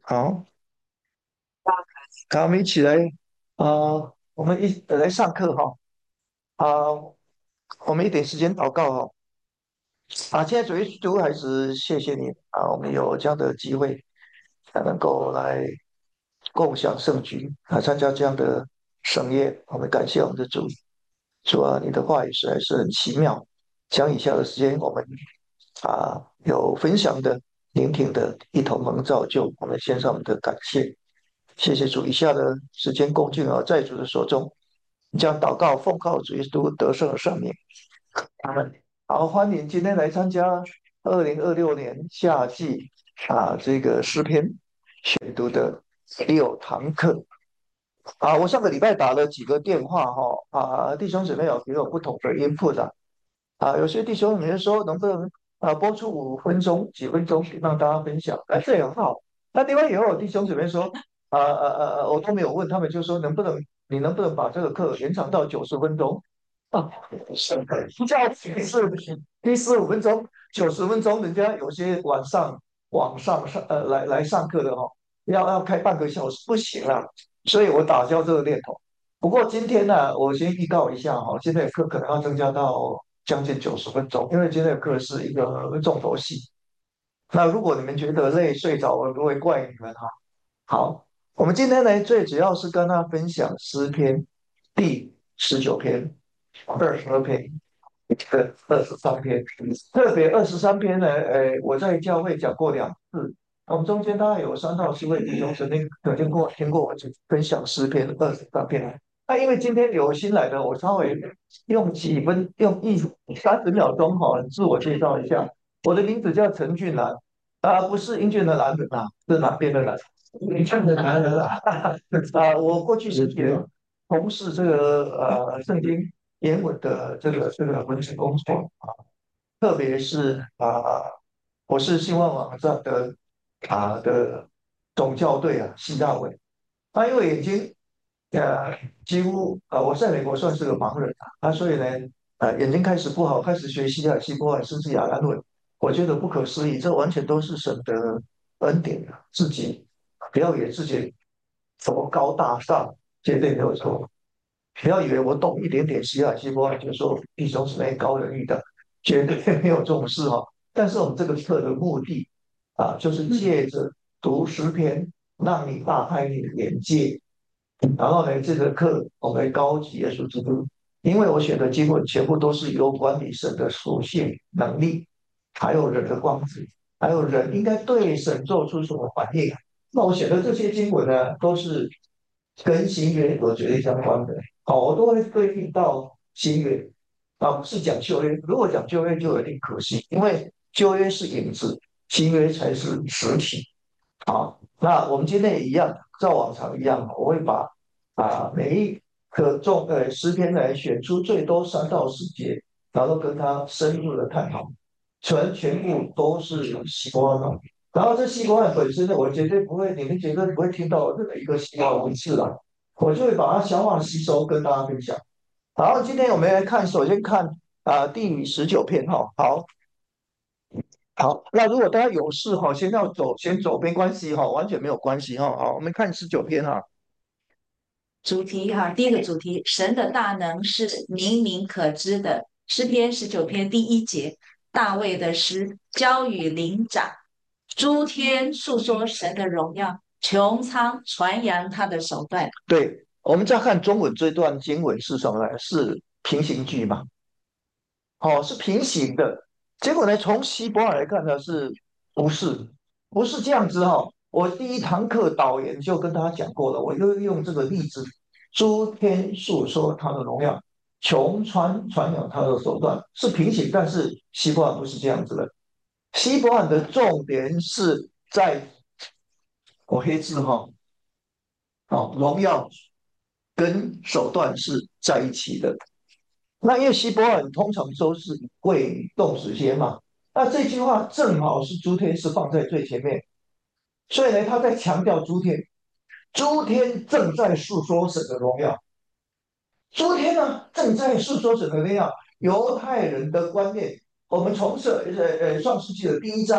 好，好，我们一起来，我们来上课哈。啊、我们一点时间祷告哈。现在主耶稣还是谢谢你我们有这样的机会，才能够来共享圣局参加这样的盛宴。我们感谢我们的主，主啊，你的话语实在是很奇妙。将以下的时间，我们有分享的、聆听的，一同蒙造就。我们献上我们的感谢。谢谢主，以下的时间恭敬在主的手中，将祷告奉靠主耶稣得胜的圣名。阿门。好，欢迎今天来参加2026年夏季这个诗篇选读的6堂课。我上个礼拜打了几个电话弟兄姊妹有给我不同的 input 有些弟兄姊妹说能不能播出5分钟、几分钟让大家分享，这也很好。那另外也有弟兄姊妹说我都没有问他们，就说你能不能把这个课延长到90分钟啊？是的，这样第15分钟、90分钟，人家有些网上上课的要开半个小时，不行了。所以我打消这个念头。不过今天呢，我先预告一下今天的课可能要增加到将近90分钟，因为今天的课是一个重头戏。那如果你们觉得累睡着了，不会怪你们好，我们今天呢，最主要是跟大家分享诗篇第19篇、22篇跟23篇。特别23篇呢，我在教会讲过2次。我们中间大概有3到4位弟兄曾经有听过我分享诗篇23篇。那因为今天有新来的，我稍微用几分，用30秒钟自我介绍一下。我的名字叫陈俊南不是英俊的男人是南边的男。你看的男人我过去也从事这个圣经原文的这个文字工作特别是我是新闻网站的总校对希大伟。因为眼睛几乎我在美国算是个盲人所以呢眼睛开始不好，开始学习希伯来甚至亚兰文，我觉得不可思议，这完全都是神的恩典自己不要以为自己什么高大上，绝对没有错。不要以为我懂一点点希伯来就说弟兄姊妹高人一等，绝对没有这种事但是我们这个课的目的就是借着读诗篇，让你大开你的眼界。然后呢，这个课我们高级耶稣基督，因为我选的经文全部都是有关于神的属性、能力，还有人的光景，还有人应该对神做出什么反应。那我选的这些经文呢，都是跟新约有绝对相关的。我都会对应到新约不是讲旧约。如果讲旧约就有点可惜，因为旧约是影子，新约才是实体。那我们今天也一样，照往常一样，我会把每一个诗篇来选出最多3到4节，然后跟他深入的探讨，全部都是西瓜的。然后这西瓜本身呢，我绝对不会，你们绝对不会听到任何一个西瓜文字我就会把它消化吸收，跟大家分享。好，今天我们来看，首先看第19篇好，好，那如果大家有事先走没关系完全没有关系好，我们看19篇主题哈，第一个主题，神的大能是明明可知的。诗篇19篇第1节，大卫的诗，交与灵长，诸天述说神的荣耀，穹苍传扬他的手段。 对，我们再看中文这段经文是什么呢？是平行句嘛？是平行的。结果呢，从希伯来来看呢，不是这样子我第1堂课导言就跟大家讲过了，我就用这个例子，诸天述说他的荣耀，穹苍传扬他的手段，是平行，但是希伯来不是这样子的。希伯来的重点是在我黑字荣耀跟手段是在一起的。那因为希伯来通常都是会动词先嘛，那这句话正好是诸天是放在最前面，所以呢，他在强调诸天正在诉说神的荣耀，诸天呢正在诉说神的荣耀。犹太人的观念，我们从创世纪的第1章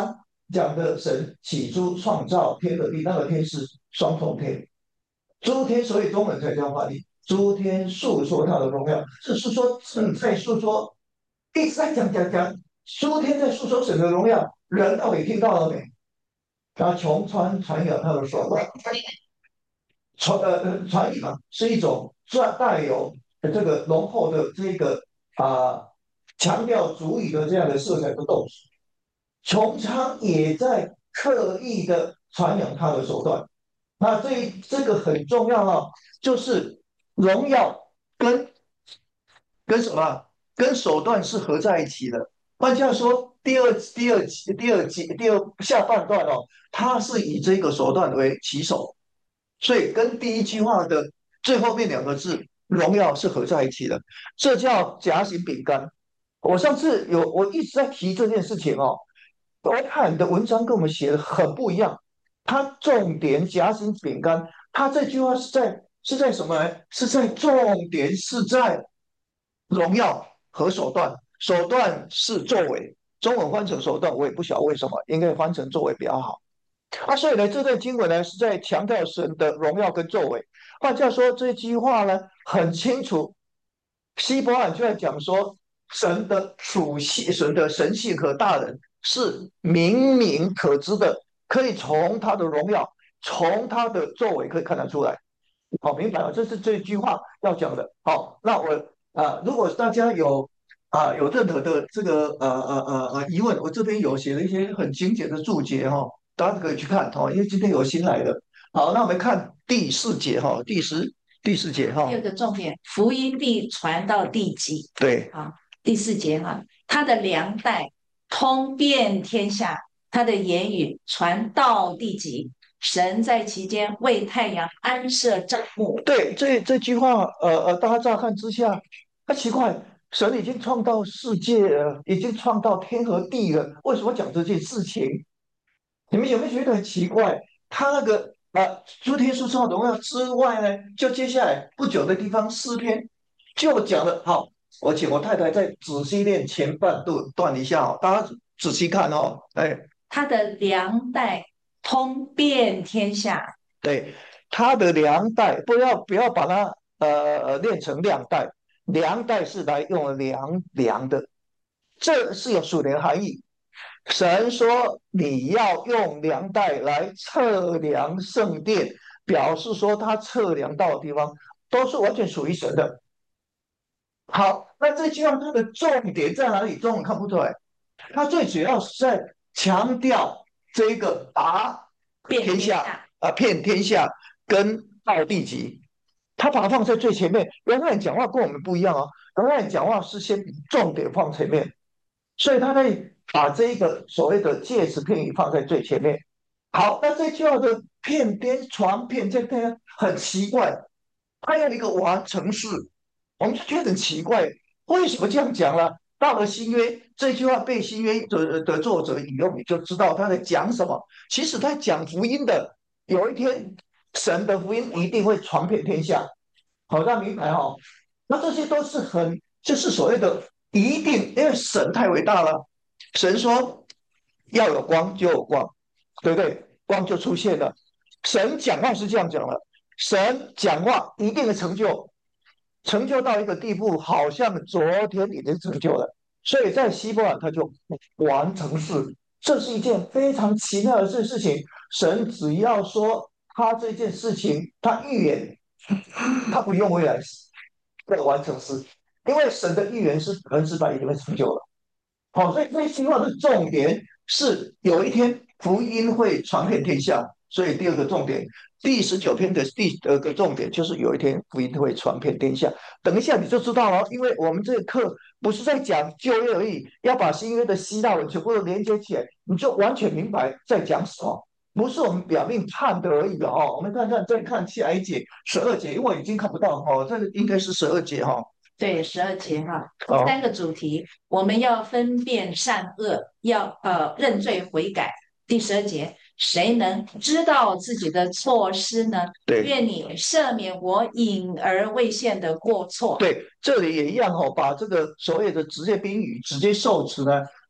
讲的神起初创造天和地，那个天是双重天，诸天，所以中文才叫翻译。诸天诉说他的荣耀，是说是在诉说，一直在讲，诸天在诉说神的荣耀，人到底听到了没？他穷穿传扬他的手段，传语嘛，是一种带有这个浓厚的这个啊、强调主语的这样的色彩的动词。穹苍也在刻意的传扬他的手段。那这个很重要啊，就是荣耀跟什么？跟手段是合在一起的。换句话说，第二下半段哦，它是以这个手段为起手，所以跟第一句话的最后面两个字“荣耀”是合在一起的。这叫夹心饼干。我上次我一直在提这件事情哦，我看你的文章跟我们写的很不一样。它重点夹心饼干，它这句话是在什么呢？是在重点是在荣耀和手段，手段是作为，中文翻成手段，我也不晓得为什么，应该翻成作为比较好。所以呢，这段经文呢是在强调神的荣耀跟作为。换句话说，这句话呢很清楚，希伯来就在讲说，神的属性、神的神性和大人是明明可知的，可以从他的荣耀、从他的作为可以看得出来。好，明白了，这是这句话要讲的。好，那我如果大家有任何的这个疑问，我这边有写了一些很精简的注解哈、大家可以去看哈、因为今天有新来的。好，那我们看第四节哈、第四节哈、 第二个重点，福音必传到地极。 对好，第四节哈，他的粮袋通遍天下，他的言语传到地极。神在其间为太阳安设帐幕。 对，这句话大家乍看之下，奇怪，神已经创造世界了，已经创造天和地了，为什么讲这件事情？你们有没有觉得很奇怪？他那个诸天述说荣耀之外呢，就接下来不久的地方诗篇就讲了。好，我请我太太再仔细念前半段一下哦，大家仔细看哦。哎， 他的粮袋通遍天下。 对，他的粮袋不要把它念成粮袋，粮袋是来用粮的，这是有属灵含义。神说你要用量带来测量圣殿，表示说他测量到的地方都是完全属于神的。好，那这句话它的重点在哪里？中文看不出来。它最主要是在强调这个天下遍天下跟到地极，他把它放在最前面。原来讲话跟我们不一样啊，原来讲话是先重点放前面。所以他会把这个所谓的介词片语放在最前面。好，那这句话的片边传片这边很奇怪，它有一个完成式，我们就觉得很奇怪，为什么这样讲呢？到了新约，这句话被新约的作者引用，你就知道他在讲什么。其实他讲福音的，有一天神的福音一定会传遍天下。好，大家明白哦。那这些都是就是所谓的一定，因为神太伟大了。神说要有光就有光，对不对？光就出现了。神讲话是这样讲的，神讲话一定的成就，成就到一个地步，好像昨天已经成就了。所以在希伯来他就完成式，这是一件非常奇妙的事情。神只要说他这件事情，他预言，他不用未来时的完成式，因为神的预言是百分之百已经被成就了。好，所以这句话的重点是有一天福音会传遍天下，所以第二个重点，第19篇的第二个重点就是有一天福音会传遍天下。等一下你就知道了，因为我们这个课不是在讲旧约而已，要把新约的希腊文全部都连接起来，你就完全明白在讲什么。不是我们表面看的而已哦，我们看看再看下一节12节，因为我已经看不到哦，这个应该是12节哈。 对，12节哈，第哦， 三个主题，我们要分辨善恶，要认罪悔改。第12节，谁能知道自己的错失呢？ 对。 愿你赦免我隐而未现的过错。 对，这里也一样哦，把这个所谓的职业宾语直接受词呢，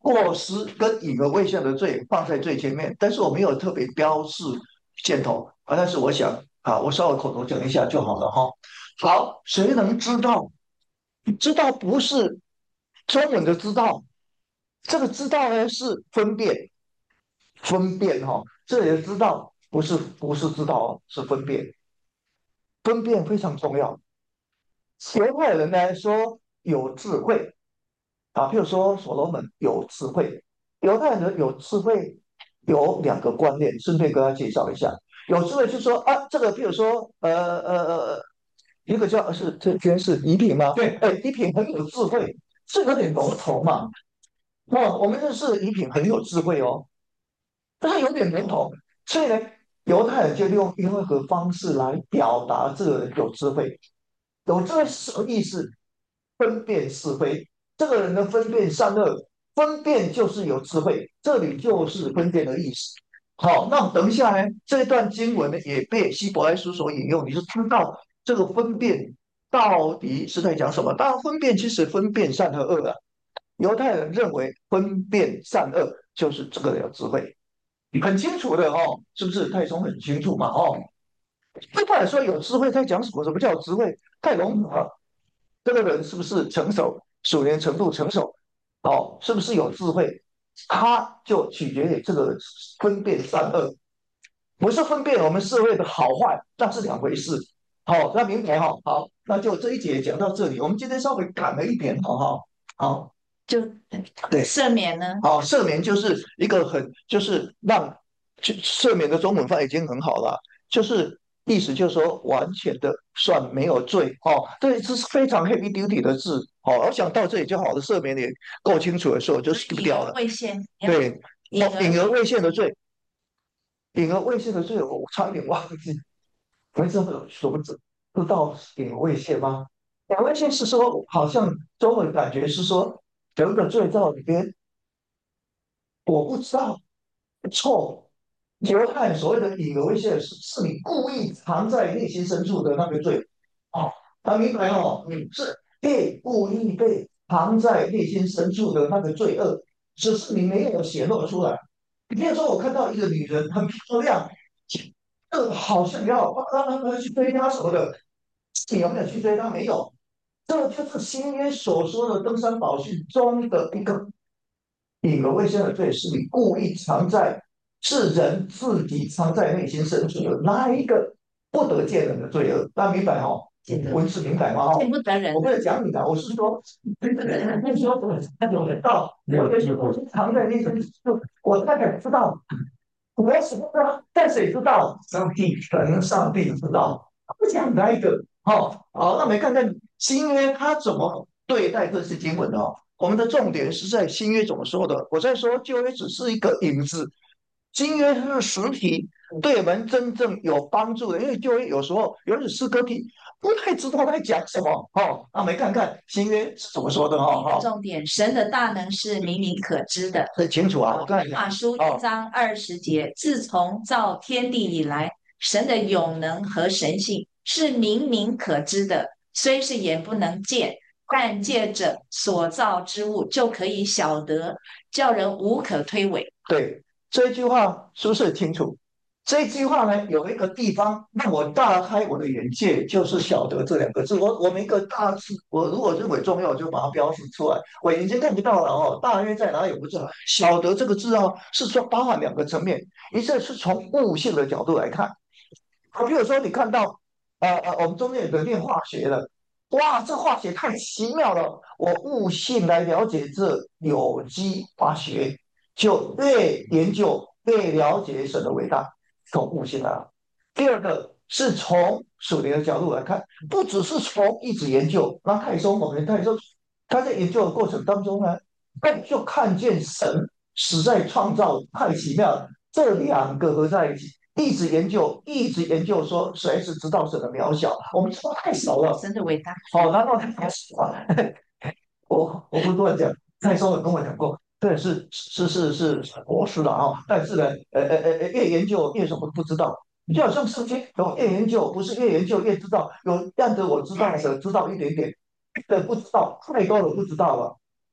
过失跟以而未现的罪放在最前面，但是我没有特别标示箭头啊。但是我想啊，我稍微口头讲一下就好了哈。好，谁能知道？知道不是中文的知道，这个知道呢是分辨，分辨哈、这里的知道不是知道哦，是分辨，分辨非常重要。犹太人呢说有智慧啊，譬如说所罗门有智慧，犹太人有智慧有两个观念，顺便跟他介绍一下。有智慧就是说啊，这个譬如说一个叫这边是宜品吗？对，哎，宜品很有智慧，这有点笼统嘛。哦，我们认识的宜品很有智慧哦，但它有点笼统，所以呢，犹太人就用另外一个方式来表达这个人有智慧。有智慧是什么意思？分辨是非，这个人的分辨善恶，分辨就是有智慧，这里就是分辨的意思。好，那等一下呢，这段经文呢也被希伯来书所引用，你就知道这个分辨到底是在讲什么。当然，分辨其实分辨善和恶啊。犹太人认为分辨善恶就是这个有智慧，很清楚的哦，是不是？太宗很清楚嘛哦。对他来说，有智慧在讲什么？什么叫智慧？太笼统了。这个人是不是成熟，属灵程度成熟，哦，是不是有智慧，他就取决于这个分辨善恶，不是分辨我们社会的好坏，那是两回事。好，那明白哈？好，那就这一节讲到这里，我们今天稍微赶了一点，好不好？好， 就对， 赦免呢？ 好，赦免就是一个很，就是让赦免的中文翻译已经很好了，就是意思就是说完全的算没有罪哦，对，这是非常 heavy duty 的字哦。我想到这里就好了，赦免也够清楚的时候，我就 skip 以而掉了。 未现， 对，哦， 以而隐而未现的罪，隐而未现的罪，我差一点忘记，你们知道什么知道隐而未现吗？隐而未现是说，好像中文感觉是说有一个罪在里边，我不知道。错，犹太所谓的以而为谢是你故意藏在内心深处的那个罪。哦，他明白哦，你是故意被藏在内心深处的那个罪恶，只是你没有显露出来。比如说，我看到一个女人很漂亮，好想要让她去追她什么的，你有没有去追她？没有，这就是新约所说的登山宝训中的一个以而为先的罪，是你故意藏在，是人自己藏在内心深处的那一个不得见人的罪恶。大家明白哈、哦？文字明白吗？哈， 见不得人我不是讲你的，我是说，那时候那种道，有的时候藏在内心，就我大概知道，我要什么呢？但谁知道？上帝，可能上帝知道。不讲哪一个？哦，好，那我们看看新约他怎么对待这些经文哦。我们的重点是在新约怎么说的。我在说旧约只是一个影子，新约是实体，对我们真正有帮助的。因为旧约有时候有点诗歌体，不太知道在讲什么哦。那我们看看新约是怎么说的哦。哈、 重点，神的大能是明明可知的。 很清楚啊。我看一下马书哦， 1章20节，自从造天地以来，神的永能和神性是明明可知的，虽是眼不能见，但借着所造之物就可以晓得，叫人无可推诿。 对，这一句话是不是很清楚？这一句话呢，有一个地方让我大开我的眼界，就是“晓得”这两个字。我们一个大字，我如果认为重要，就把它标示出来。我眼睛看不到了哦，大约在哪里我不知道。“晓得”这个字哦，是说包含两个层面，一个是从物性的角度来看，比如说你看到我们中间有个念化学的，哇，这化学太奇妙了！我悟性来了解这有机化学，就越研究越了解神的伟大，从悟性啊。第二个是从属灵的角度来看，不只是从一直研究，那太宗我们太宗他在研究的过程当中呢，就看见神实在创造太奇妙了，这两个合在一起。一直研究，一直研究，说谁是知道神的渺小？我们知道太少了。 神的伟大， 好，难道太少了？我不是乱讲，蔡松有跟我讲过，这是博士了啊。但是呢，越研究越什么都不知道。就好像圣经，有越研究不是越研究越知道，有让着我知道的知道一点点，的不知道太多了不知道了。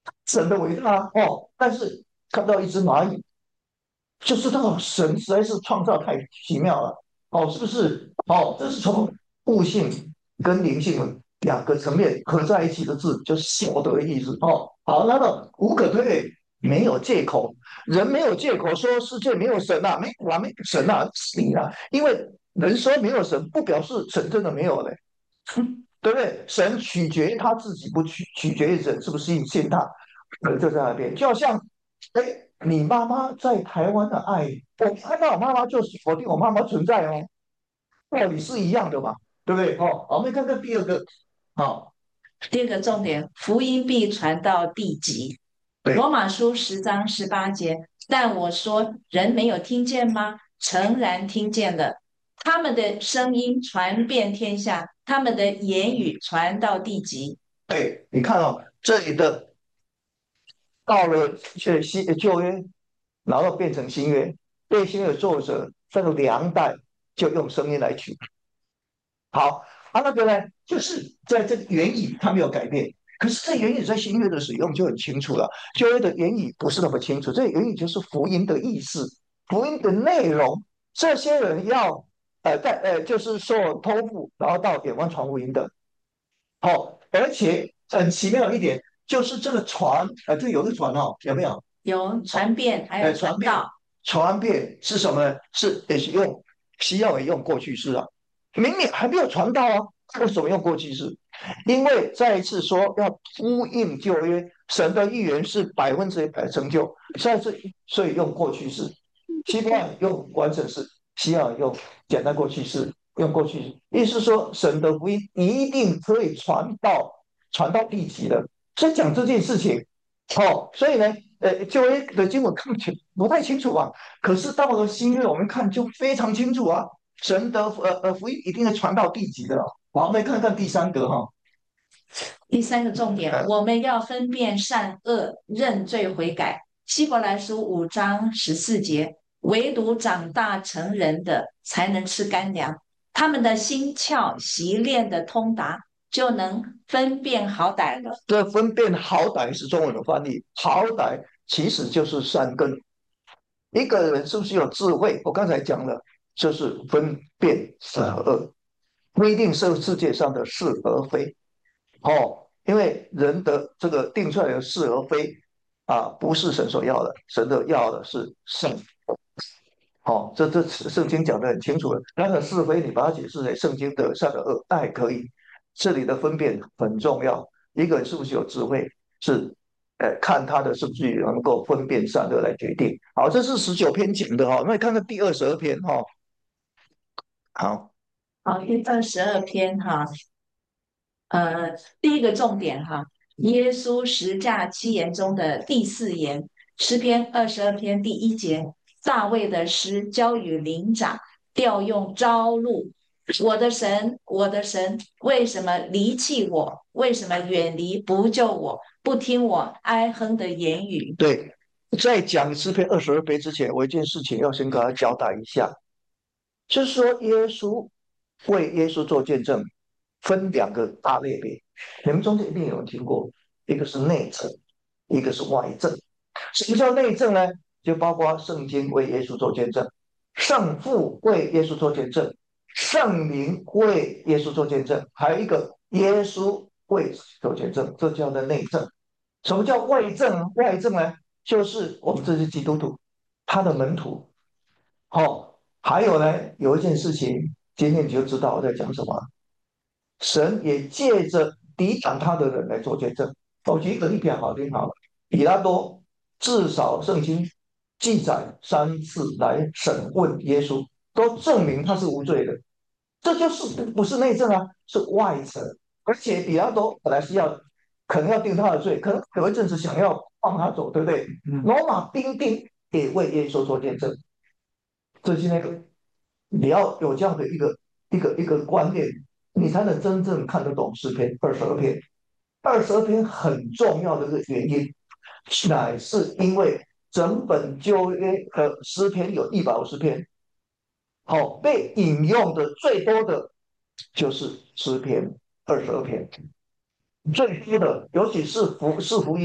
神的伟大哦。但是看到一只蚂蚁，就知道神实在是创造太奇妙了哦，是不是？哦，这是从悟性跟灵性两个层面合在一起的字，就是小的意思哦。好，那么无可推诿，没有借口，人没有借口说世界没有神啊，没有啊，没有神啊，是你啊，因为人说没有神，不表示神真的没有嘞。对不对？神取决于他自己，不取决于人是不是信他，就在那边。就好像，哎，你妈妈在台湾的爱，我看到我妈妈就否定我妈妈存在哦，道理是一样的嘛，对不对？哦，好，我们看看第二个，好， 第二个重点，福音必传到地极。罗对马书10章18节，但我说人没有听见吗？诚然听见了，他们的声音传遍天下，他们的言语传到地极。 对，你看哦，这里的到了旧约，然后变成新约，对新约的作者在两代就用声音来取。好，他那个呢，就是在这个原语它没有改变，可是这原语在新约的使用就很清楚了，旧约的原语不是那么清楚，这原语就是福音的意思，福音的内容，这些人要就是说托付，然后到远方传福音的，好、而且很奇妙一点，就是这个传，这有个传哦，有没有？ 有传遍，还有传遍传道。 传遍是什么呢？也是用西药也用过去式啊，明明还没有传到啊，为什么用过去式？因为再一次说要呼应旧约，神的预言是100%成就，再次所以用过去式，西方用完整式，西药用简单过去式，用过去式，意思是说神的福音一定可以传到地极的。先讲这件事情，哦，所以呢，旧约的经文看不清，不太清楚啊。可是到了新约，我们看就非常清楚啊。神的福音一定会传到地极的哦。好，我们来看看第三个哈， 第三个重点， 呃， 我们要分辨善恶，认罪悔改。希伯来书5章14节，唯独长大成人的才能吃干粮，他们的心窍习练的通达，就能分辨好歹了。 这分辨好歹是中文的翻译，好歹其实就是善根。一个人是不是有智慧？我刚才讲了，就是分辨善恶，不一定是世界上的是和非。哦，因为人的这个定出来的是和非啊，不是神所要的，神的要的是圣。哦，这圣经讲得很清楚了。那个是非，你把它解释为圣经的善的恶，那还可以。这里的分辨很重要。一个人是不是有智慧，是看他的是不是能够分辨善恶来决定。好，这是19篇讲的哈、哦。那你看看第22篇哈、哦。好， 好，第22篇哈，第一个重点哈，耶稣十架七言中的第四言，诗篇22篇第1节，大卫的诗交与灵长，调用朝露。我的神，我的神，为什么离弃我？为什么远离不救我？不听我哀哼的言语。 对，在讲诗篇22篇之前，我一件事情要先给他交代一下，就是说为耶稣做见证，分两个大类别。你们中间一定有人听过，一个是内证，一个是外证。什么叫内证呢？就包括圣经为耶稣做见证，圣父为耶稣做见证，圣灵为耶稣做见证，还有一个耶稣为做见证，这叫做内证。什么叫外证？外证呢，就是我们这些基督徒，他的门徒。好、还有呢，有一件事情，今天你就知道我在讲什么。神也借着抵挡他的人来做见证。我举一个例子好听好了，比拉多至少圣经记载3次来审问耶稣，都证明他是无罪的。这就是不是内证啊，是外证。而且比拉多本来是可能要定他的罪，可能有一阵子想要放他走，对不对？罗马兵丁也为耶稣做见证。这是那个你要有这样的一个观念，你才能真正看得懂诗篇22篇。22篇很重要的一个原因，乃是因为整本旧约的诗篇有150篇，好、被引用的最多的就是诗篇22篇，最多的，尤其是福音，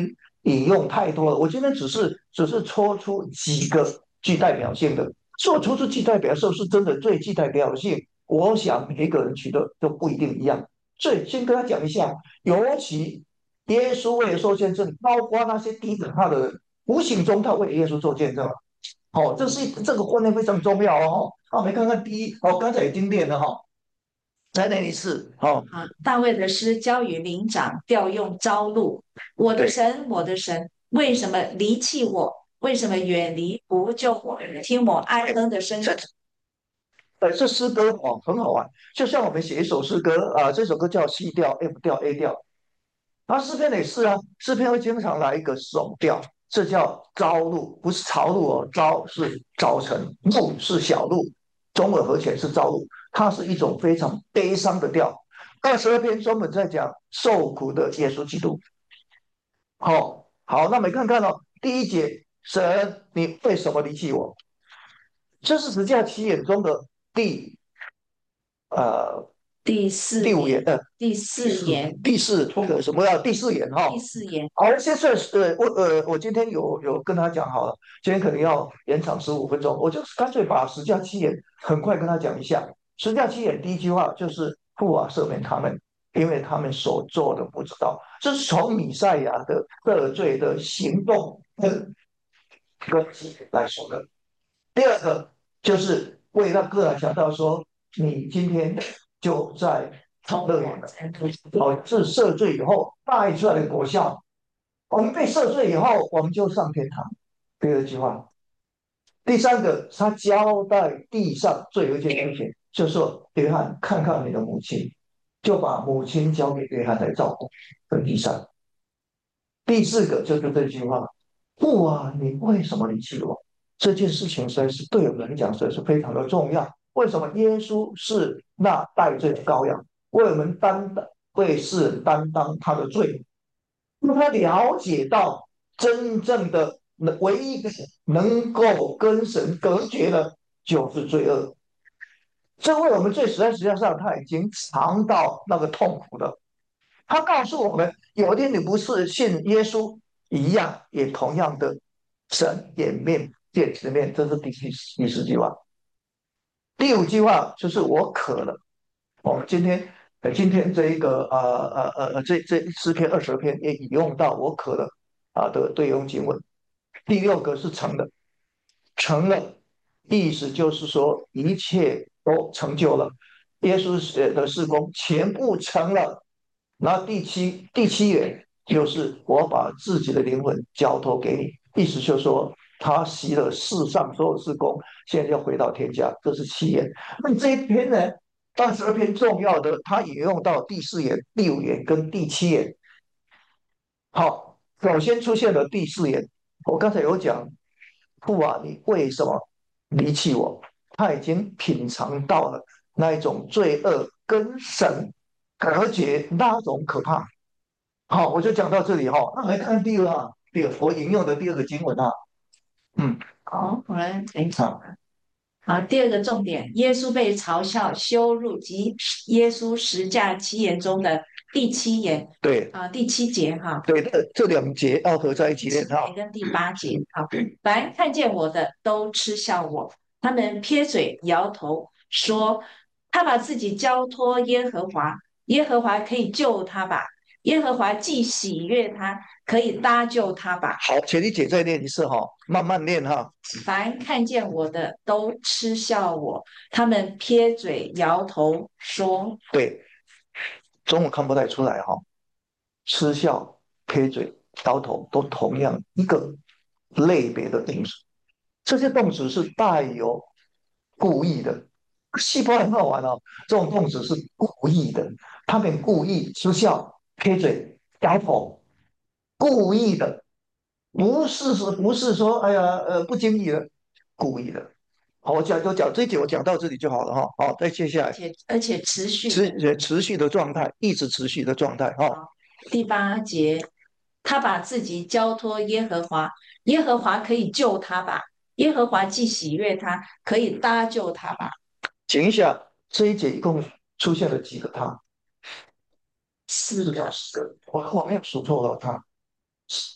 引用太多了，我今天只是抽出几个具代表性的，做出具代表性是真的最具代表性。我想每一个人取的都不一定一样，所以先跟他讲一下，尤其耶稣为了做见证，包括那些低等他的人，无形中他为耶稣做见证了。哦，这个观念非常重要哦。好，我们看看第一，哦，刚才已经练了哈、再练一次。哦， 啊，大卫的诗交与灵长，调用朝露。我的对， 神，我的神，为什么离弃我？为什么远离不救我？听我哀哼的声音。 这这诗歌哦很好玩，就像我们写一首诗歌啊、这首歌叫 C 调、F 调、A 调，然后诗篇也是啊，诗篇会经常来一个总调，这叫朝露，不是朝露哦，朝是早晨，露是小露，中耳和弦是朝露，它是一种非常悲伤的调。22篇专门在讲受苦的耶稣基督。好，好，那我们看看哦，第一节，神，你为什么离弃我？这是十架七言中的第呃第四言， 第五言， 第四言， 第四或者什么呀？第四言哈、 第四言。 好，现在我今天有跟他讲好了，今天可能要延长15分钟，我就干脆把十架七言很快跟他讲一下。十架七言第一句话就是父啊赦免他们，因为他们所做的不知道，这是从弥赛亚的得罪的行动跟来说的。第二个就是为了个人强调说，你今天就在超乐园了，哦，是赦罪以后带出来的果效。我们被赦罪以后，我们就上天堂。第二句话，第三个，他交代地上最后一件事情，就是说，约翰，看看你的母亲，就把母亲交给约翰来照顾。跟第三，第四个就是这句话，父啊，你为什么离弃我？这件事情实在是对我们来讲，实在是非常的重要。为什么耶稣是那代罪的羔羊，为我们担当，为世人担当他的罪？因为他了解到真正的唯一一个能够跟神隔绝的，就是罪恶。这为我们罪死在实际上他已经尝到那个痛苦了。他告诉我们，有一天你不是信耶稣一样，也同样的神掩面见直面，这是第四句话。第五句话就是我渴了。我们今天这一个这诗篇20篇也引用到我渴了的对应经文。第六个是成了，成了，意思就是说一切都成就了，耶稣的事工全部成了。然后第七眼就是我把自己的灵魂交托给你，意思就是说他习了世上所有事工，现在要回到天家，这是七眼。那这一篇呢，22篇重要的，它引用到第四眼、第五眼跟第七眼。好，首先出现了第四眼，我刚才有讲，父啊，你为什么离弃我？他已经品尝到了那一种罪恶跟神隔绝那种可怕。好，我就讲到这里哈。那来看第二，我引用的第二个经文啊，嗯， 好，我来等一下。 好， 好，第二个重点，耶稣被嘲笑、羞辱及耶稣十架七言中的第七言对第七节哈， 对，这两节要合在一起念哈。 七节跟第八节。好，凡看见我的都嗤笑我，他们撇嘴摇头说，他把自己交托耶和华，耶和华可以救他吧？耶和华既喜悦他，可以搭救他吧？ 好，请你姐再念一次哈，慢慢念哈。 凡看见我的都嗤笑我，他们撇嘴摇头说： 对，中文看不太出来哈，嗤笑、撇嘴、摇头都同样一个类别的动词，这些动词是带有故意的。细胞很好玩哦，这种动词是故意的，他们故意嗤笑、撇嘴、摇头，故意的，不是说哎呀不经意的，故意的。好，我讲这一节，我讲到这里就好了哈。好，再接下来而且持续的。 持续的状态，一直持续的状态哈。 好，第八节，他把自己交托耶和华，耶和华可以救他吧？耶和华既喜悦他，可以搭救他吧？ 请一下，这一节一共出现了几个他？ 四个。 四个，我没有数错了他。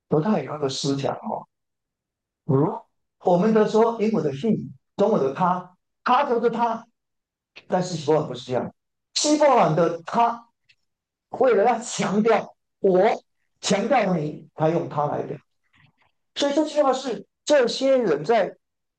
犹太有一个思想哦，如我们的说英文的 he，中文的他，他就是他，但是希伯来不是这样，希伯来的他为了要强调我，强调你，他用他来表，所以这句话是这些人在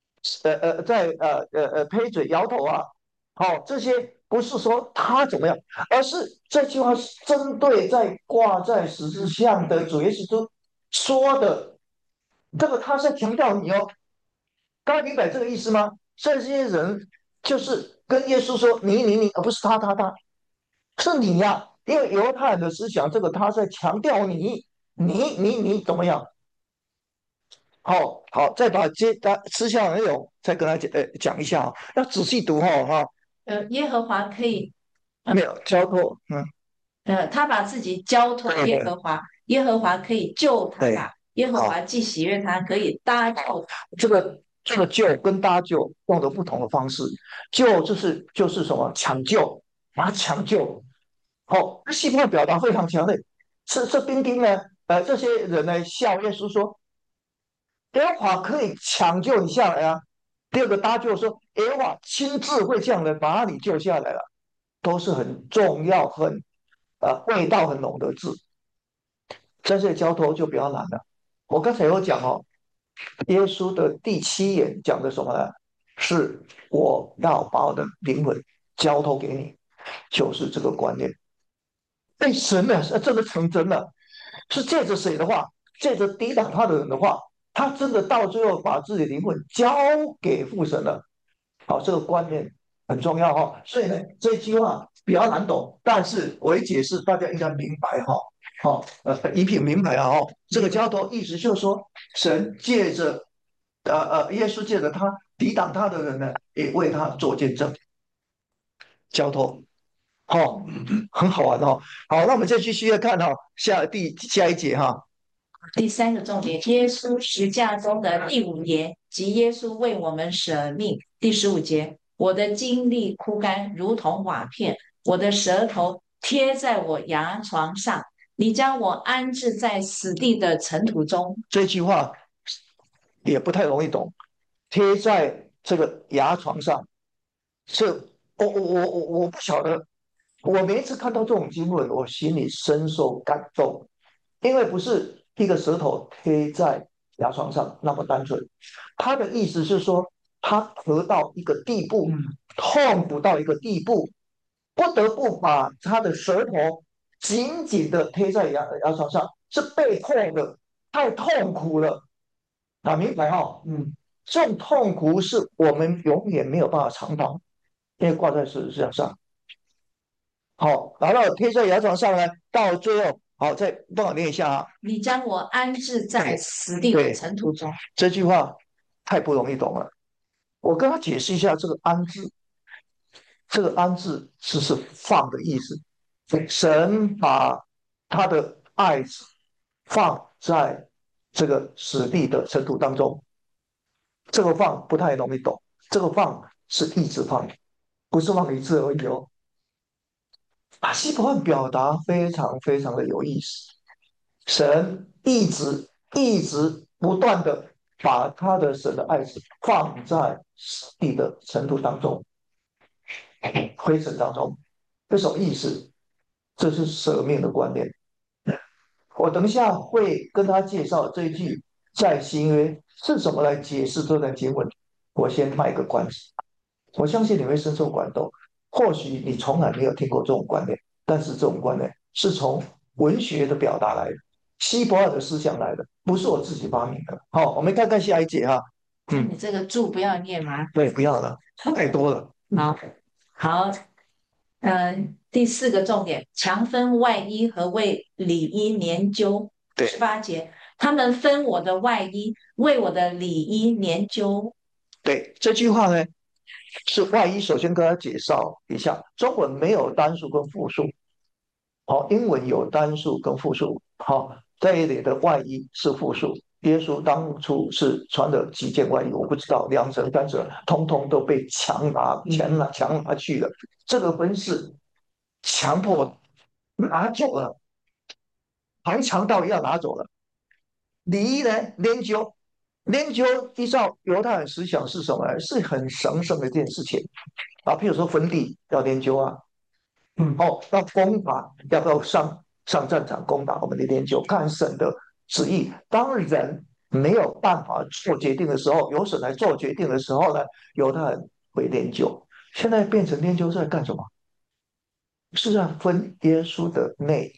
撇嘴摇头啊，好、这些不是说他怎么样，而是这句话是针对在挂在十字架的主耶稣说的，这个他是在强调你哦，大家明白这个意思吗？这些人就是跟耶稣说你，而不是他，是你呀、因为犹太人的思想，这个他在强调你怎么样？好好，再把他吃下的内容再跟他讲一下啊，要仔细读哈。 耶和华可以， 没有交托， 他把自己交托对对耶和华，耶和华可以救他对， 吧？耶和华好， 既喜悦他，可以搭救他。 这个救跟搭救用的不同的方式，救就是什么抢救，把他抢救。好，西方的表达非常强烈，这兵丁呢，这些人呢笑耶稣说，耶和华可以抢救你下来啊。第二个搭救说，耶和华亲自会这样的把你救下来了，都是很重要、味道很浓的字。在这里交托就比较难了。我刚才有讲哦，耶稣的第七眼讲的什么呢？是我要把我的灵魂交托给你，就是这个观念。被神呢是真的成真了，是借着谁的话，借着抵挡他的人的话，他真的到最后把自己的灵魂交给父神了。好，这个观念很重要哈、哦。所以呢，这句话比较难懂，但是我一解释，大家应该明白哈、哦。好、一品明白啊！哦，这个交托意思就是说，神借着耶稣借着他抵挡他的人呢，也为他做见证，交托。好、哦，很好玩哦。好，那我们再继续来看哈、哦，下一节哈、 第三个重点，耶稣十架中的第五节，即耶稣为我们舍命。第15节，我的精力枯干，如同瓦片，我的舌头贴在我牙床上。你将我安置在死地的尘土中。 这句话也不太容易懂，贴在这个牙床上，是我不晓得，我每一次看到这种经文，我心里深受感动，因为不是一个舌头贴在牙床上那么单纯，他的意思是说，他得到一个地步，痛苦到一个地步，不得不把他的舌头紧紧的贴在牙床上，是被迫的，太痛苦了。明白哈、这种痛苦是我们永远没有办法尝到，因为挂在十字架上。好，然后贴在牙床上呢，到最后，好，再帮我念一下啊。 你将我安置在死地的对， 尘土中。 这句话太不容易懂了。我跟他解释一下这个“安”字，这个“安”字是放的意思。神把他的爱子放在这个死地的尘土当中，这个放不太容易懂，这个放是一直放，不是放一次而已哦。希伯来表达非常非常的有意思，神一直不断的把他的神的爱子放在死地的尘土当中、灰尘当中，这什么意思？这是舍命的观念。我等一下会跟他介绍这一句在新约是怎么来解释这段经文。我先卖个关子，我相信你会深受感动。或许你从来没有听过这种观念，但是这种观念是从文学的表达来的，希伯来的思想来的，不是我自己发明的。好，我们看看下一节哈。嗯， 那你这个注不要念吗？ 对，不要了，太多了。 好，好，第四个重点，强分外衣和为里衣研究。 对 18节，他们分我的外衣，为我的里衣研究。 对，这句话呢是外衣，首先跟他介绍一下，中文没有单数跟复数，好，英文有单数跟复数。好，这一里的外衣是复数。耶稣当初是穿了几件外衣，我不知道，2层3层，通通都被强拿去了。这个分是强迫拿走了，还强盗要拿走了。 礼仪呢，研究，研究依照犹太人思想是什么呢？是很神圣的一件事情啊。譬如说坟地要研究啊，要攻打，要不要上战场攻打？我们的研究看神的旨意。当人没有办法做决定的时候，由神来做决定的时候呢，犹太人会研究。现在变成研究在干什么？是在分耶稣的内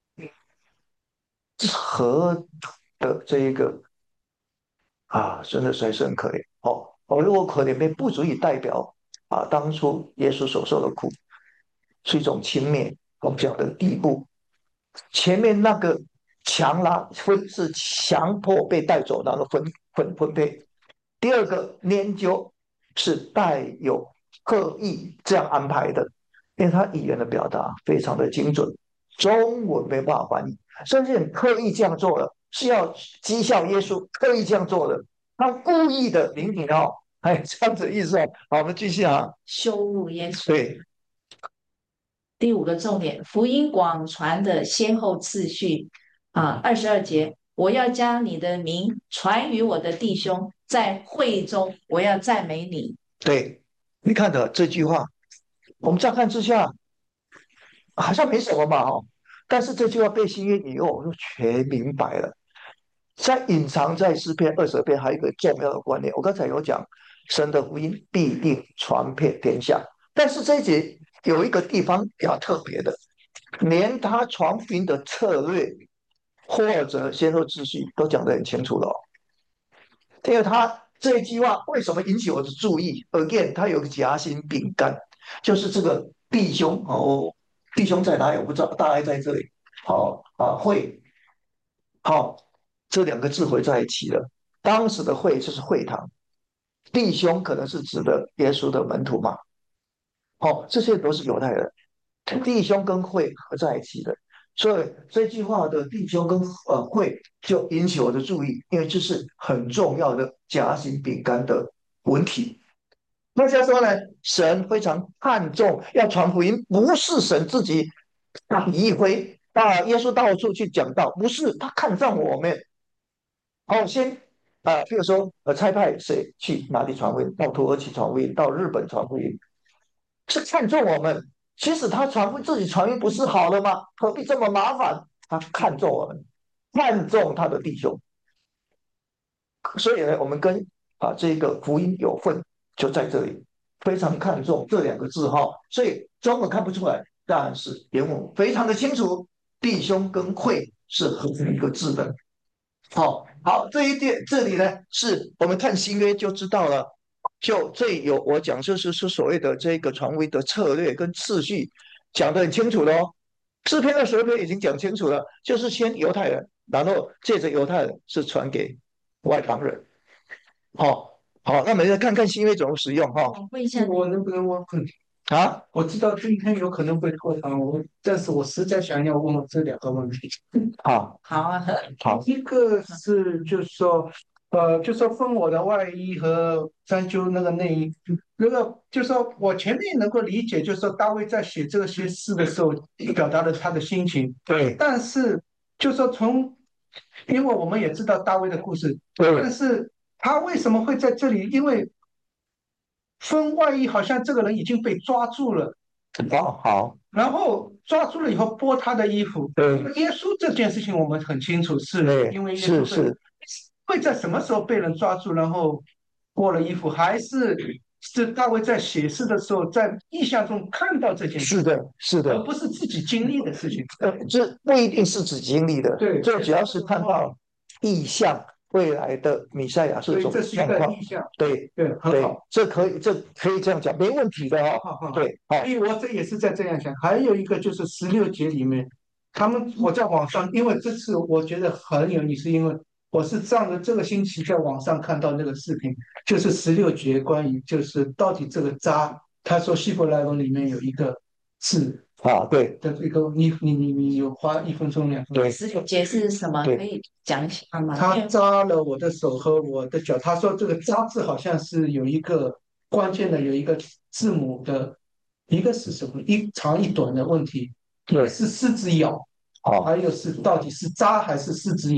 和的这一个啊，真的实在是很可怜哦。如果可怜并不足以代表当初耶稣所受的苦是一种轻蔑我们讲的地步。前面那个强拉分是强迫被带走，然后分配。第二个研究是带有刻意这样安排的，因为他语言的表达非常的精准，中文没办法翻译，甚至刻意这样做了，是要讥笑耶稣刻意这样做的，他故意的领你哦，这样子的意思哦。好，我们继续啊。 羞辱耶稣。 对第五个重点，福音广传的先后次序22节，我要将你的名传于我的弟兄，在会中我要赞美你。 对，你看的这句话，我们乍看之下好像没什么嘛哦，但是这句话被新约引用，我就全明白了。在隐藏在诗篇22篇还有一个重要的观念，我刚才有讲，神的福音必定传遍天下。但是这一节有一个地方比较特别的，连他传福音的策略或者先后秩序都讲得很清楚了哦。因为他这一句话为什么引起我的注意？Again，他有个夹心饼干，就是这个弟兄哦，弟兄在哪里我不知道，大概在这里。好会好这两个字回在一起了。当时的会就是会堂，弟兄可能是指的耶稣的门徒嘛。这些都是犹太人，弟兄跟会合在一起的。所以这句话的弟兄跟会就引起我的注意，因为这是很重要的夹心饼干的文体。那就说呢，神非常看重要传福音，不是神自己大笔一挥，耶稣到处去讲道，不是他看上我们。先比如说差派谁去哪里传福音，到土耳其传福音，到日本传福音，是看重我们。其实他传福自己传福音不是好了吗？何必这么麻烦？他看重我们，看重他的弟兄。所以呢，我们跟这个福音有份，就在这里，非常看重这两个字哈。所以中文看不出来，但是原文非常的清楚，弟兄跟会是合成一个字的。好，这一点这里呢，是我们看新约就知道了。就这有我讲，就是所谓的这个传福音的策略跟次序，讲得很清楚的哦。诗篇22篇已经讲清楚了，就是先犹太人，然后借着犹太人是传给外邦人。好，那我们再看看新约怎么使用哈。 我问一下， 我能不能问问题？ 啊， 我知道今天有可能会拖堂，但是我实在想要问这两个问题。 好， 好啊， 好， 一个是就是说，就说分我的外衣和三揪那个内衣，那个就说我前面能够理解，就是说大卫在写这些诗的时候，表达了他的心情， 对但是就说因为我们也知道大卫的故事，但对， 是他为什么会在这里？因为分外衣好像这个人已经被抓住了。 好， 然后抓住了以后剥他的衣服。 对耶稣这件事情我们很清楚，是对， 因为耶稣会在什么时候被人抓住，然后剥了衣服，还是大卫在写诗的时候在意象中看到这件事， 是的，是的。 而不是自己经历的事情。 这不一定是指经历的， 对， 这主要是看到意象未来的米赛亚是所以种这是一个状况。 意象。 对对，很对， 好。 这可以这样讲，没问题的哦。 好好好， 对，好， 所以我这也是在这样想。还有一个就是16节里面，我在网上，因为这次我觉得很有意思，因为我是上个这个星期在网上看到那个视频，就是16节关于就是到底这个渣，他说希伯来文里面有一个字对的一个，你有花1分钟2分钟。 对 19节是什么？可对， 以讲一下吗？ 他扎了我的手和我的脚。他说这个扎字好像是有一个关键的，有一个字母的，一个是什么？一长一短的问题， 对， 是四只咬， 好， 还有是到底是扎还是四只咬？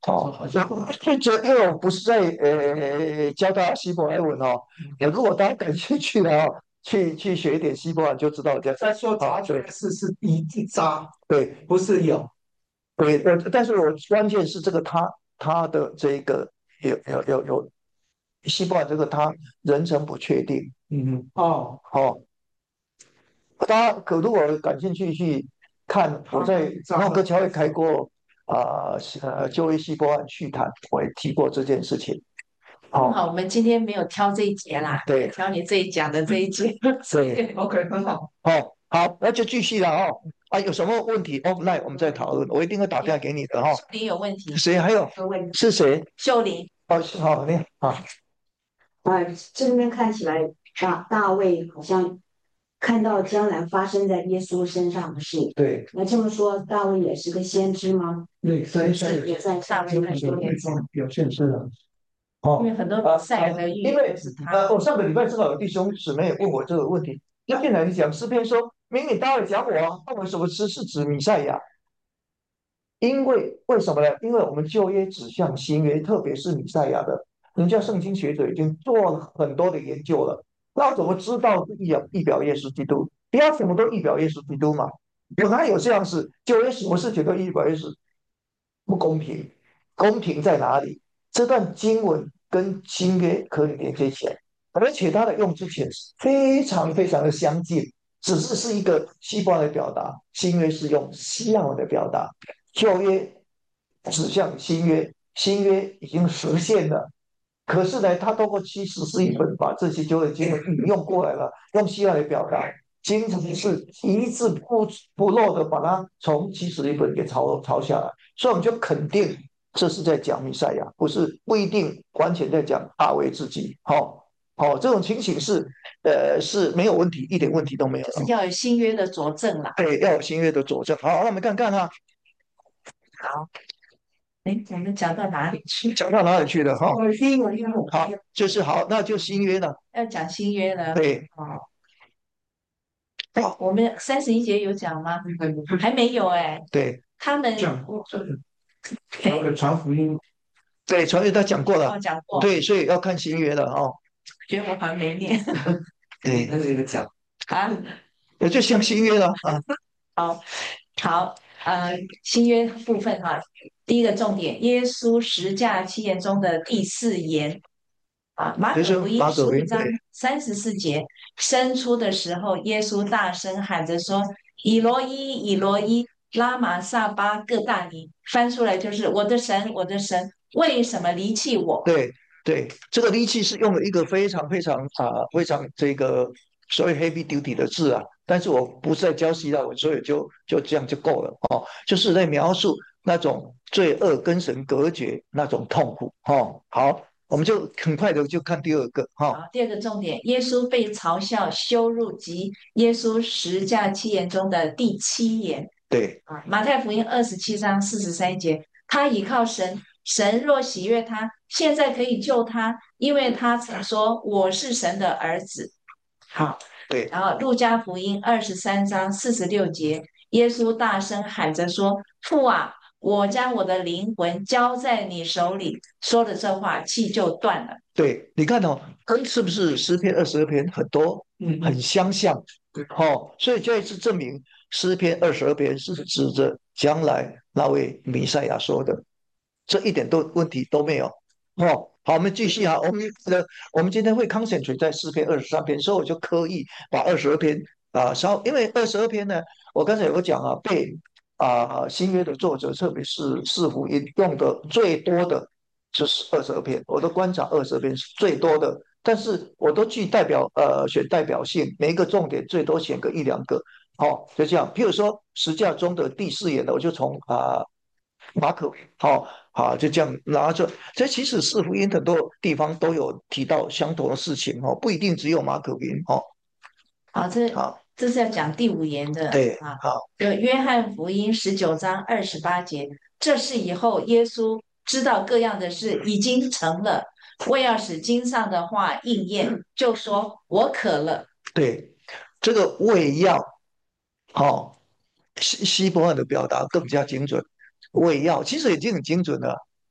哦， 好像因为我不是在教大家希伯来文哦，如果大家感兴趣的哦，去学一点希伯来就知道这样。 在说杂对学是一扎， 对不是有。 对，但是我关键是这个他的这个有希伯来这个他人称不确定。 哦， 哦，大家如果感兴趣去看，我在诺哥乔会开过就业希伯来趣谈，我也提过这件事情。哦， 幸好我们今天没有挑这一节啦， 对挑你这一讲的这一节。 对， OK，很好。 哦，好，那就继续了哦。有什么问题？offline 我们再讨论，我一定会打电话给你的哈、哦。 秀玲有问题， 谁还有？ 有问题。 是谁？ 秀玲， 哦，好，你好。 这边看起来大卫好像看到将来发生在耶稣身上的事。 对那这么说，大卫也是个先知吗？ 对， 也在大卫在说对方表现是的。 因为哦， 很多比赛的预因为言是他。 我上个礼拜正好有弟兄姊妹问我这个问题。那现在你讲诗篇说，明明大卫讲我啊，那为什么是指弥赛亚？为什么呢？因为我们旧约指向新约，特别是弥赛亚的，人家圣经学者已经做了很多的研究了。那怎么知道预表耶稣基督？不要什么都预表耶稣基督嘛？本来有这样子，旧约什么事情都预表耶稣，不公平。公平在哪里？这段经文跟新约可以连接起来，而且它的用之前非常非常的相近，只是一个希伯来的表达，新约是用西洋文的表达。旧约指向新约，新约已经实现了。可是呢，他通过7、14一本把这些旧约经文引用过来了，用希腊来表达，经常是一字不漏的把它从7、11本给抄下来，所以我们就肯定这是在讲弥赛亚，不一定完全在讲大卫自己。这种情形是没有问题，一点问题都没有。 是要有新约的佐证啦。 对，要有新约的佐证。好，那我们看看哈， 好，哎，我们讲到哪里去？ 讲到哪里去了哈？ 第一个因为好，就是好，那就新约了。 要讲新约了。 对， 哦，哎，我们31节有讲吗？还没有哎。 对他们讲过这个， 哎那个传福音。 对，传阅他讲过了。 讲过， 对，所以要看新约了哦。 觉得我好像没念对， 那是一个讲。 啊。 也就像新约了啊。 好，好，新约部分哈，第一个重点，耶稣十架七言中的第四言啊，马就是可福音马可福音， 15章对 34节，生出的时候，耶稣大声喊着说：以罗伊，以罗伊，拉玛撒巴各大尼。翻出来就是我的神，我的神，为什么离弃我？ 对对，这个力气是用了一个非常非常非常这个所谓 heavy duty 的字啊，但是我不是在教希腊文，所以就这样就够了哦，就是在描述那种罪恶跟神隔绝那种痛苦哦。好，我们就很快的就看第二个哈、 好，第二个重点，耶稣被嘲笑、羞辱及耶稣十架七言中的第七言。 对啊，马太福音27章43节，他倚靠神，神若喜悦他，现在可以救他，因为他曾说我是神的儿子。好， 对然后路加福音23章46节，耶稣大声喊着说：父啊，我将我的灵魂交在你手里。说了这话，气就断了。 对，你看哦，跟是不是诗篇22篇很多很相像？所以这一次证明诗篇22篇是指着将来那位弥赛亚说的，这一点问题都没有。好，我们继续啊，我们今天会 concentrate 在诗篇23篇，所以我就刻意把22篇因为22篇呢，我刚才有讲啊，被新约的作者，特别是四福音用的最多的就是二十二篇，我的观察22篇是最多的，但是我都具选代表性，每一个重点最多选个一两个。就这样。譬如说十架中的第四言的，我就从马可，就这样拿着。这其实四福音很多地方都有提到相同的事情不一定只有马可福音好，这好， 这是要讲第五言的对， 啊。 好， 就约翰福音19章28节，这是以后耶稣知道各样的事已经成了，为要使经上的话应验，就说我渴了。 对，这个胃药，希伯来的表达更加精准。胃药其实已经很精准了。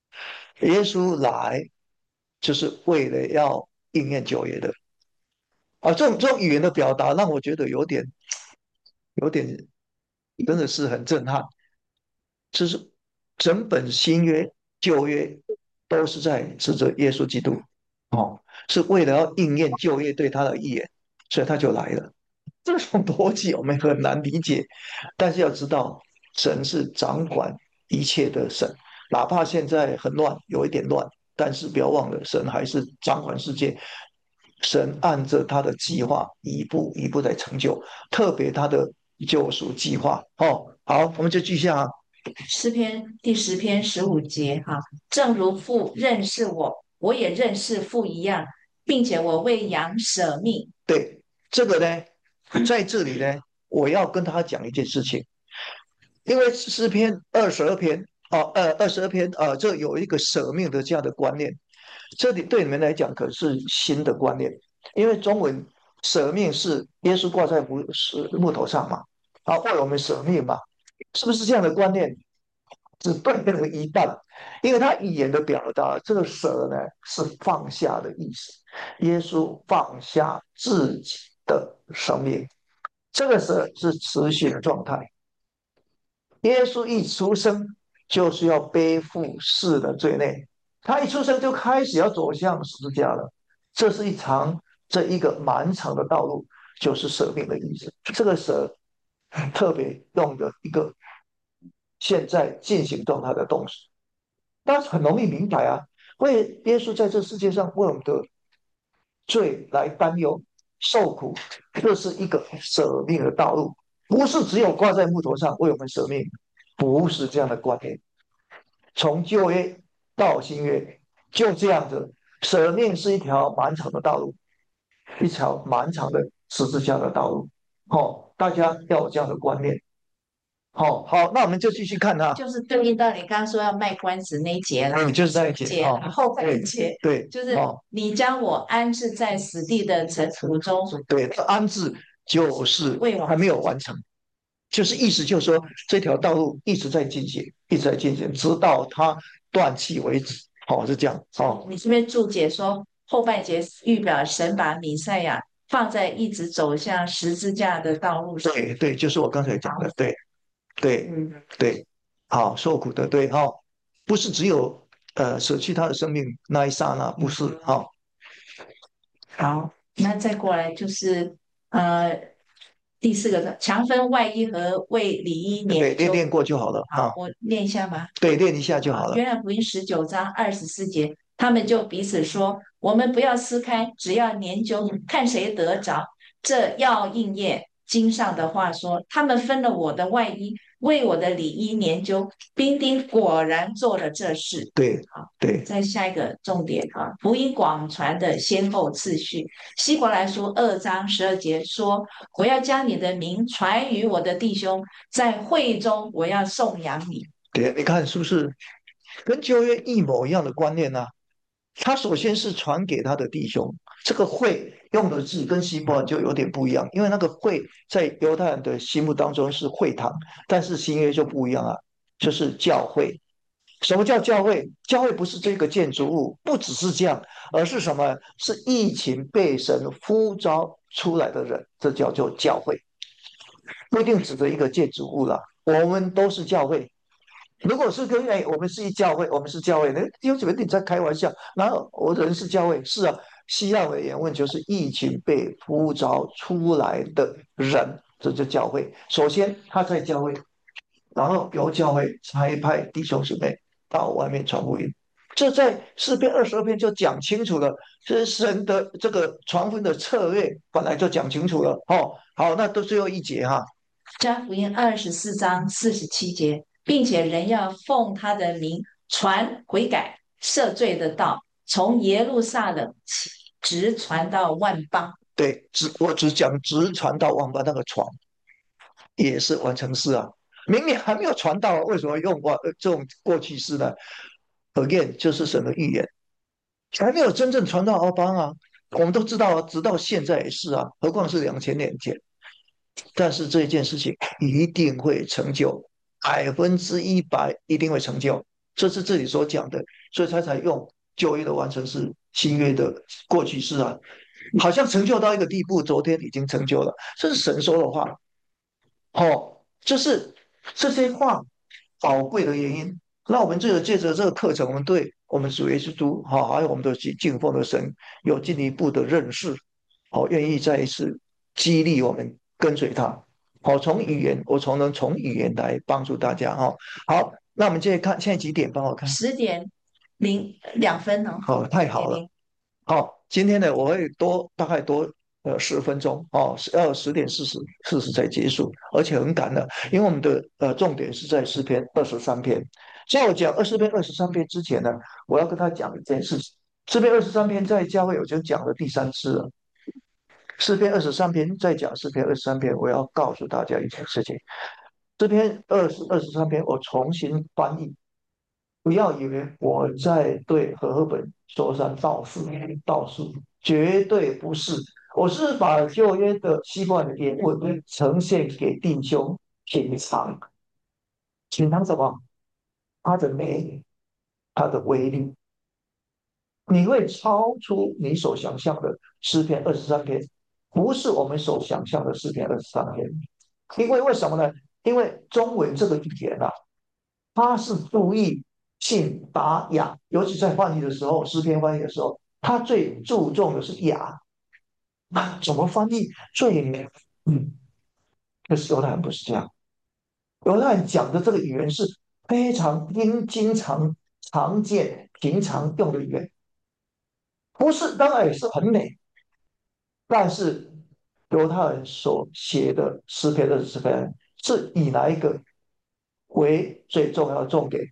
耶稣来就是为了要应验旧约的啊。这种语言的表达让我觉得有点真的是很震撼。就是整本新约、旧约都是在指着耶稣基督，哦，是为了要应验旧约对他的预言，所以他就来了。这种逻辑我们很难理解，但是要知道，神是掌管一切的神，哪怕现在很乱，有一点乱，但是不要忘了，神还是掌管世界。神按着他的计划一步一步在成就，特别他的救赎计划。哦，好，我们就记下啊。 诗篇第10篇15节哈，正如父认识我，我也认识父一样，并且我为羊舍命。 对，这个呢，在这里呢，我要跟他讲一件事情，因为诗篇22篇22篇这有一个舍命的这样的观念，这里对你们来讲可是新的观念，因为中文舍命是耶稣挂在木头上嘛，啊，为我们舍命嘛，是不是这样的观念？只对了一半，因为他语言的表达，这个舍呢是放下的意思，耶稣放下自己的生命，这个舍是持续的状态。耶稣一出生就是要背负世的罪孽，他一出生就开始要走向十字架了。这是这一个漫长的道路，就是舍命的意思。这个舍特别用的一个现在进行状态的动词，但是很容易明白啊。为耶稣在这世界上为我们的罪来担忧、受苦，这是一个舍命的道路，不是只有挂在木头上为我们舍命，不是这样的观念。从旧约到新约，就这样子，舍命是一条漫长的道路，一条漫长的十字架的道路。哦，大家要有这样的观念。好、好，那我们就继续看它。 就是对应到你刚刚说要卖关子那一节了， 就是那一节哦， 后半节， 对， 就是哦， 你将我安置在死地的尘土中， 对，安置就是还没有完成，就是意思就是说这条道路一直在进行，一直在进行，直到它断气为止。哦，是这样。哦， 你这边注解说后半节预表神把弥赛亚放在一直走向十字架的道路上。 对对，就是我刚才讲的，对对嗯， 对，好，受苦的，对，好，不是只有舍弃他的生命那一刹那，不是，好， 好，那再过来就是第四个强分外衣和为里衣对， 研究。 练过就好了， 好， 啊， 我念一下吧。 对，练一下就好好， 了。 约翰福音19章24节，他们就彼此说：“我们不要撕开，只要研究，看谁得着。”这要应验经上的话说：“他们分了我的外衣，为我的里衣研究。”兵丁果然做了这事。 对好， 对再下一个重点啊，福音广传的先后次序。希伯来书2章12节说：“我要将你的名传于我的弟兄，在会中我要颂扬你。” 对，你看是不是跟旧约一模一样的观念呢、他首先是传给他的弟兄，这个会用的字跟希伯来就有点不一样，因为那个会在犹太人的心目当中是会堂，但是新约就不一样啊，就是教会。什么叫教会？教会不是这个建筑物，不只是这样，而是什么？是一群被神呼召出来的人，这叫做教会，不一定指着一个建筑物啦。我们都是教会，如果是跟我们是一教会，我们是教会，那有几个你在开玩笑？然后我人是教会，是啊，西亚的原文就是一群被呼召出来的人，这就教会。首先他在教会，然后由教会差派弟兄姊妹到外面传福音。这在诗篇22篇就讲清楚了，是神的这个传福音的策略，本来就讲清楚了。哦，好，那都最后一节哈。 加福音24章47节，并且人要奉他的名传悔改赦罪的道，从耶路撒冷起，直传到万邦。 对，我只讲直传到万邦那个传。也是完成式啊。明明还没有传到，为什么用这种过去式呢？Again，就是神的预言，还没有真正传到奥邦啊。我们都知道啊，直到现在也是啊，何况是2000年前。但是这件事情一定会成就，100%一定会成就。 这是这里所讲的，所以他才用旧约的完成式、新约的过去式啊，好像成就到一个地步，昨天已经成就了，这是神说的话。哦，就是这些话宝贵的原因。那我们这个借着这个课程，我们对我们主耶稣基督，好，还有我们的敬奉的神，有进一步的认识，好，愿意再一次激励我们跟随他。好，从语言，我从语言来帮助大家哈。好，那我们接着看，现在几点？帮我看。 10:02哦。 好，太好了。 零好，今天呢，我会大概多10分钟哦，10点40才结束，而且很赶的，因为我们的重点是在诗篇23篇。在我讲23篇之前呢，我要跟他讲一件事情。诗篇二十三篇在教会我就讲了第3次了。诗篇二十三篇再讲诗篇二十三篇，我要告诉大家一件事情。诗篇二十三篇我重新翻译，不要以为我在对和合本说三道四，绝对不是。我是把旧约的希伯来原文呈现给弟兄品尝，品尝什么？它的美，它的威力，你会超出你所想象的诗篇二十三篇，不是我们所想象的诗篇二十三篇。因为为什么呢？因为中文这个语言啊，它是注意信达雅，尤其在翻译的时候，诗篇翻译的时候，它最注重的是雅。那怎么翻译最美？嗯，可是犹太人不是这样，犹太人讲的这个语言是非常经常常见、平常用的语言，不是当然也是很美，但是犹太人所写的诗篇20篇是以哪一个为最重要的重点？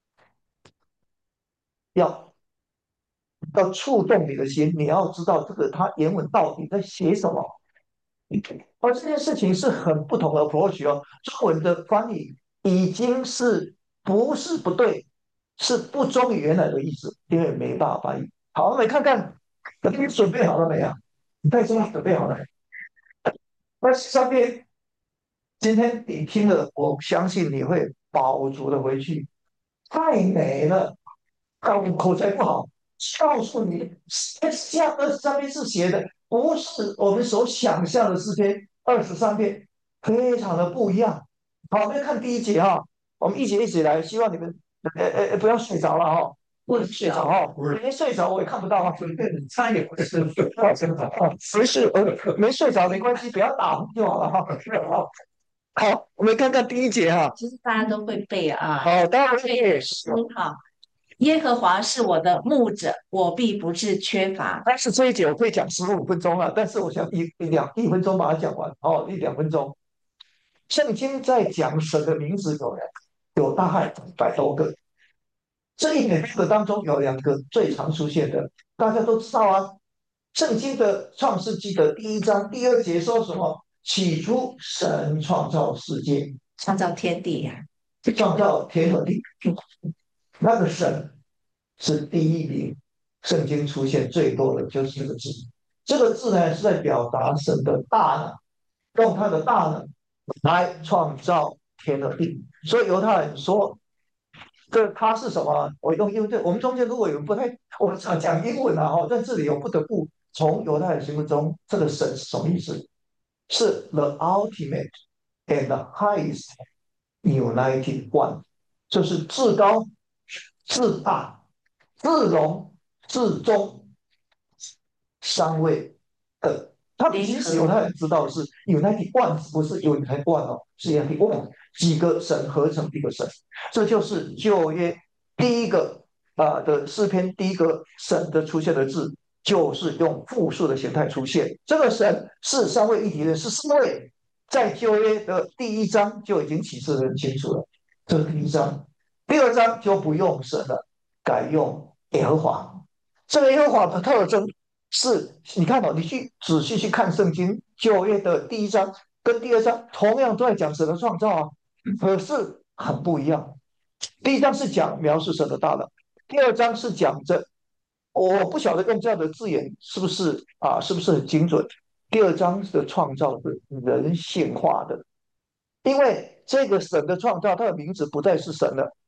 要触动你的心，你要知道这个他原文到底在写什么。而这件事情是很不同的 approach 哦。中文的翻译已经是不是不对，是不忠于原来的意思，因为没办法翻译。好，我们来看看，你准备好了没有？你带书准备好了没？那上面今天你听了，我相信你会饱足的回去。太美了，但我口才不好，告诉你，下23篇是写的，不是我们所想象的诗篇二十三篇，非常的不一样。好，我们看第一节哈，我们一节一节来，希望你们不要睡着了哈，不能睡着哈，没睡着我也看不到啊，差一点不是，没事，没睡着没关系，不要打就好了哈。好，我们看看第一节哈。 其实大家都会背啊。 好，当然对，好。耶和华是我的牧者，我必不致缺乏。 但是这一节我会讲15分钟了，但是我想1分钟把它讲完，哦，1-2分钟。圣经在讲神的名字有大概100多个，这100多个当中有2个最常出现的，大家都知道啊。圣经的创世纪的第1章第2节说什么？起初神创造世界， 创造天地呀、 创造天和地，那个神是第一名。圣经出现最多的就是这个字，这个字呢是在表达神的大能，用他的大能来创造天和地。所以犹太人说，这他是什么？我用英文，我们中间如果有人不太，我们常讲英文啊，在这里我不得不从犹太人心目中，这个神是什么意思？是 the ultimate and the highest united one，就是至高、至大、至荣、至忠3位的。他们其实犹太人知道的是 united one，不是 united one 哦，是 united one，几个神合成一个神。这就是旧约第一个的诗篇第一个神的出现的字，就是用复数的形态出现。这个神是3位一体的，是4位，在旧约的第1章就已经启示得很清楚了。这是第1章，第2章就不用神了，改用耶和华。这个耶和华的特征是，你看到、哦，你去仔细去看圣经，旧约的第1章跟第2章同样都在讲神的创造啊，可是很不一样。第1章是讲描述神的大能，第2章是讲着，我不晓得用这样的字眼是不是是不是很精准？第2章的创造是人性化的，因为这个神的创造，他的名字不再是神了，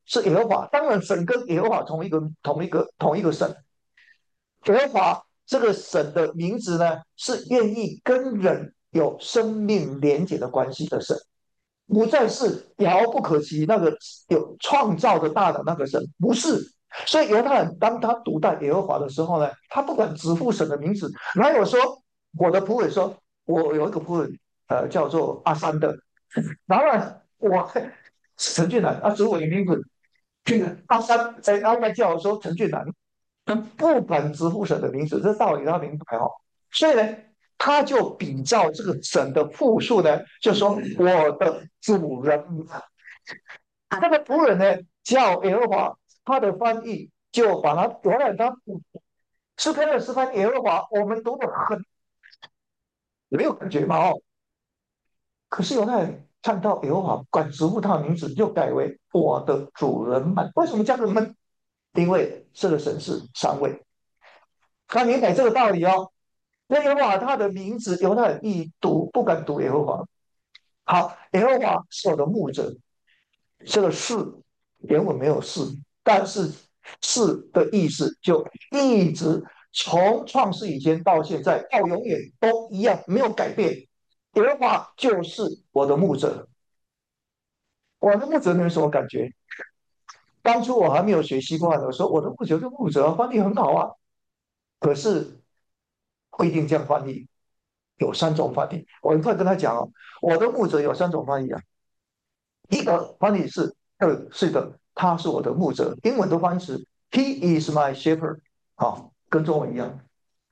是耶和华。当然，神跟耶和华同一个神。耶和华这个神的名字呢，是愿意跟人有生命连结的关系的神，不再是遥不可及那个有创造的大的那个神，不是。所以犹太人当他读到耶和华的时候呢，他不敢直呼神的名字，哪有说我的仆人说，我有一个仆人，叫做阿三的，然后呢，我是陈俊南，指我的名字，这个阿三，阿三叫我说陈俊南，不敢直呼神的名字，这道理他明白哦。所以呢，他就比照这个神的复数呢，就说我的主人，这个仆人呢叫耶和华，他的翻译就把他原来他诗篇的诗翻耶和华，我们读的很没有感觉嘛哦。可是犹太人看到耶和华不敢直呼他的名字，就改为我的主人们。为什么这样子们？因为这个神是三位，他明白这个道理哦。那耶和华他的名字，犹太人一读不敢读耶和华。好，耶和华是我的牧者，这个是原文没有是，但是是的意思就一直从创世以前到现在到永远都一样，没有改变。耶和华就是我的牧者，我的牧者，你有什么感觉？当初我还没有学习惯的时候，我的牧者就牧者翻译很好啊，可是不一定这样翻译，有三种翻译。我很快跟他讲哦，我的牧者有三种翻译啊。一个翻译是，是的，他是我的牧者，英文的翻译是 He is my shepherd，好，跟中文一样。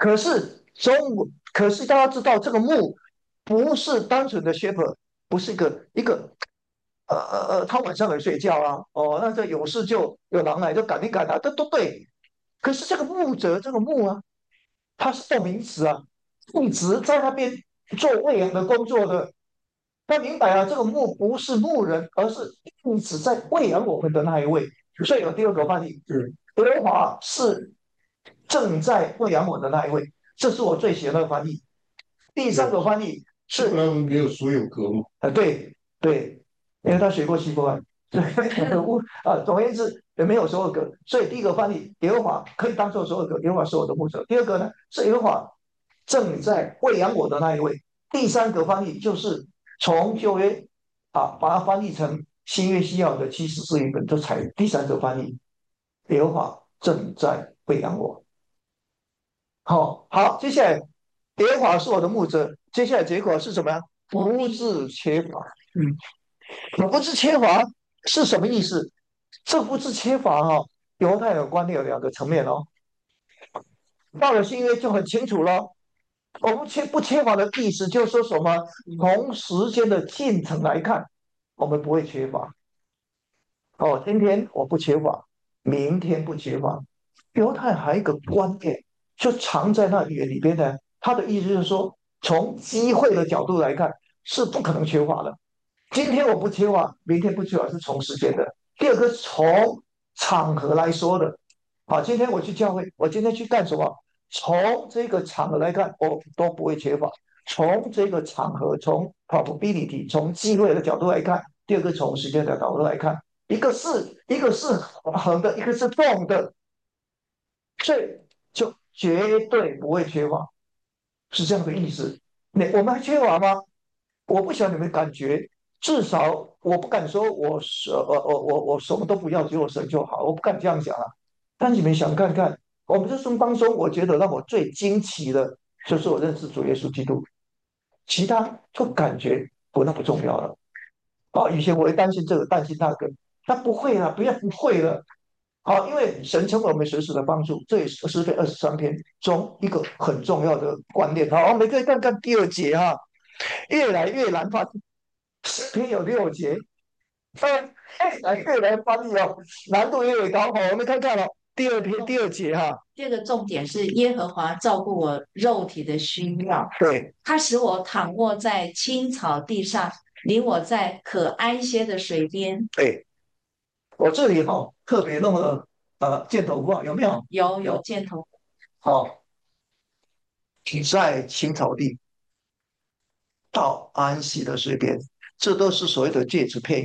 可是大家知道这个牧不是单纯的 shepherd，不是一个他晚上有睡觉啊，哦，那这有事就有狼来就赶一赶啊，这都对。可是这个牧者这个牧啊，它是动名词啊，一直在那边做喂养的工作的。他明白啊，这个牧不是牧人，而是一直在喂养我们的那一位。所以有第二个翻译，耶和华是正在喂养我的那一位，这是我最喜欢的翻译。第三个翻译是， 不然没有所有格嘛。 对对，因为他学过希伯来，对总而言之也没有所有格，所以第一个翻译耶和华可以当做所有格，耶和华是我的牧者。第二个呢是耶和华正在喂养我的那一位。第三个翻译就是从旧约把它翻译成新约西要的74译本，这才第三个翻译。耶和华正在喂养我。好，接下来耶和华是我的牧者，接下来结果是什么呀？不致缺乏。不致缺乏是什么意思？这不致缺乏犹太人观念有两个层面哦。到了新约就很清楚了。我们不缺乏的意思，就是说什么？从时间的进程来看，我们不会缺乏。今天我不缺乏，明天不缺乏。犹太还有一个观念，就藏在那语言里边呢。他的意思就是说，从机会的角度来看，是不可能缺乏的。今天我不缺乏，明天不缺乏，是从时间的。第二个，从场合来说的。今天我去教会，我今天去干什么？从这个场合来看，我都不会缺乏。从这个场合，从 probability，从机会的角度来看；第二个，从时间的角度来看，一个是横的，一个是纵的，所以就绝对不会缺乏，是这样的意思。我们还缺乏吗？我不晓得你们感觉，至少我不敢说我什么都不要，只有神就好，我不敢这样讲啊。但你们想看看，我们这生当中，我觉得让我最惊奇的，就是我认识主耶稣基督，其他就感觉不那么重要了。以前我会担心这个，担心那个，但不会了，不会了。因为神成为我们随时的帮助，这也是诗篇23篇中一个很重要的观念。好，我们可以看看第二节越来越难翻，诗篇有6节，越来越难翻译哦，难度越来越高。好，我们看看第二篇第二节这个重点是耶和华照顾我肉体的需要， 对他使我躺卧在青草地上，领我在可安歇的水边。 对，我这里特别弄了箭头画，有没有？ 有箭头。 好，在青草地到安息的水边，这都是所谓的介词片语。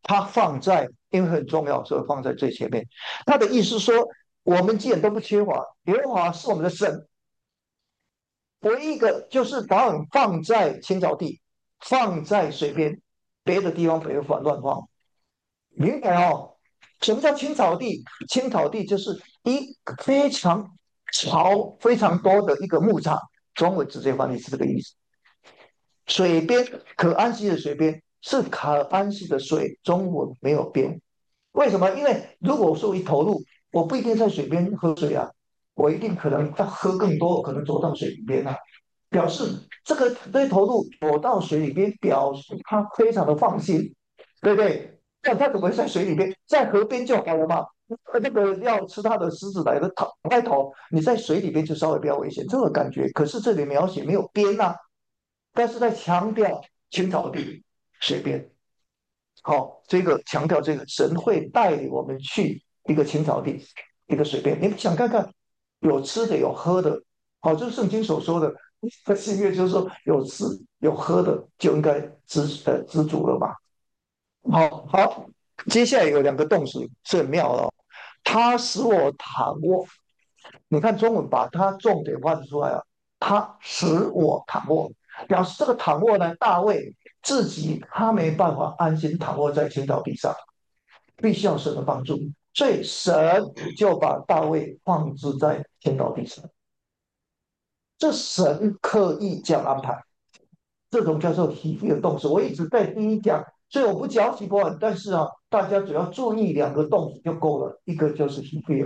它放在，因为很重要，所以放在最前面。他的意思说，我们既然都不缺乏，耶和华是我们的神，唯一一个就是把我们放在青草地，放在水边，别的地方不要乱放。明白哦？什么叫青草地？青草地就是一个非常潮、非常多的一个牧场，中文直接翻译是这个意思。水边可安息的水边是可安息的水，中文没有边。为什么？因为如果说一投入，我不一定在水边喝水啊，我一定可能要喝更多，可能走到水里边啊，表示这投入走到水里边，表示他非常的放心，对不对？那他怎么会在水里边？在河边就好了嘛。那个要吃它的狮子来的开头，你在水里边就稍微比较危险，这个感觉。可是这里描写没有边啊，但是在强调青草地水边。好，这个强调这个神会带领我们去一个青草地，一个水边。你们想看看，有吃的有喝的，好，就是圣经所说的，新约就是说有吃有喝的就应该知足了嘛。好好，接下来有两个动词是很妙的哦，它使我躺卧。你看中文把它重点画出来啊，它使我躺卧，表示这个躺卧呢，大卫自己他没办法安心躺卧在青草地上，必须要神的帮助，所以神就把大卫放置在青草地上，这神刻意这样安排。这种叫做体育的动词。我一直在第一讲，所以我不讲习惯，但是啊，大家只要注意两个动词就够了，一个就是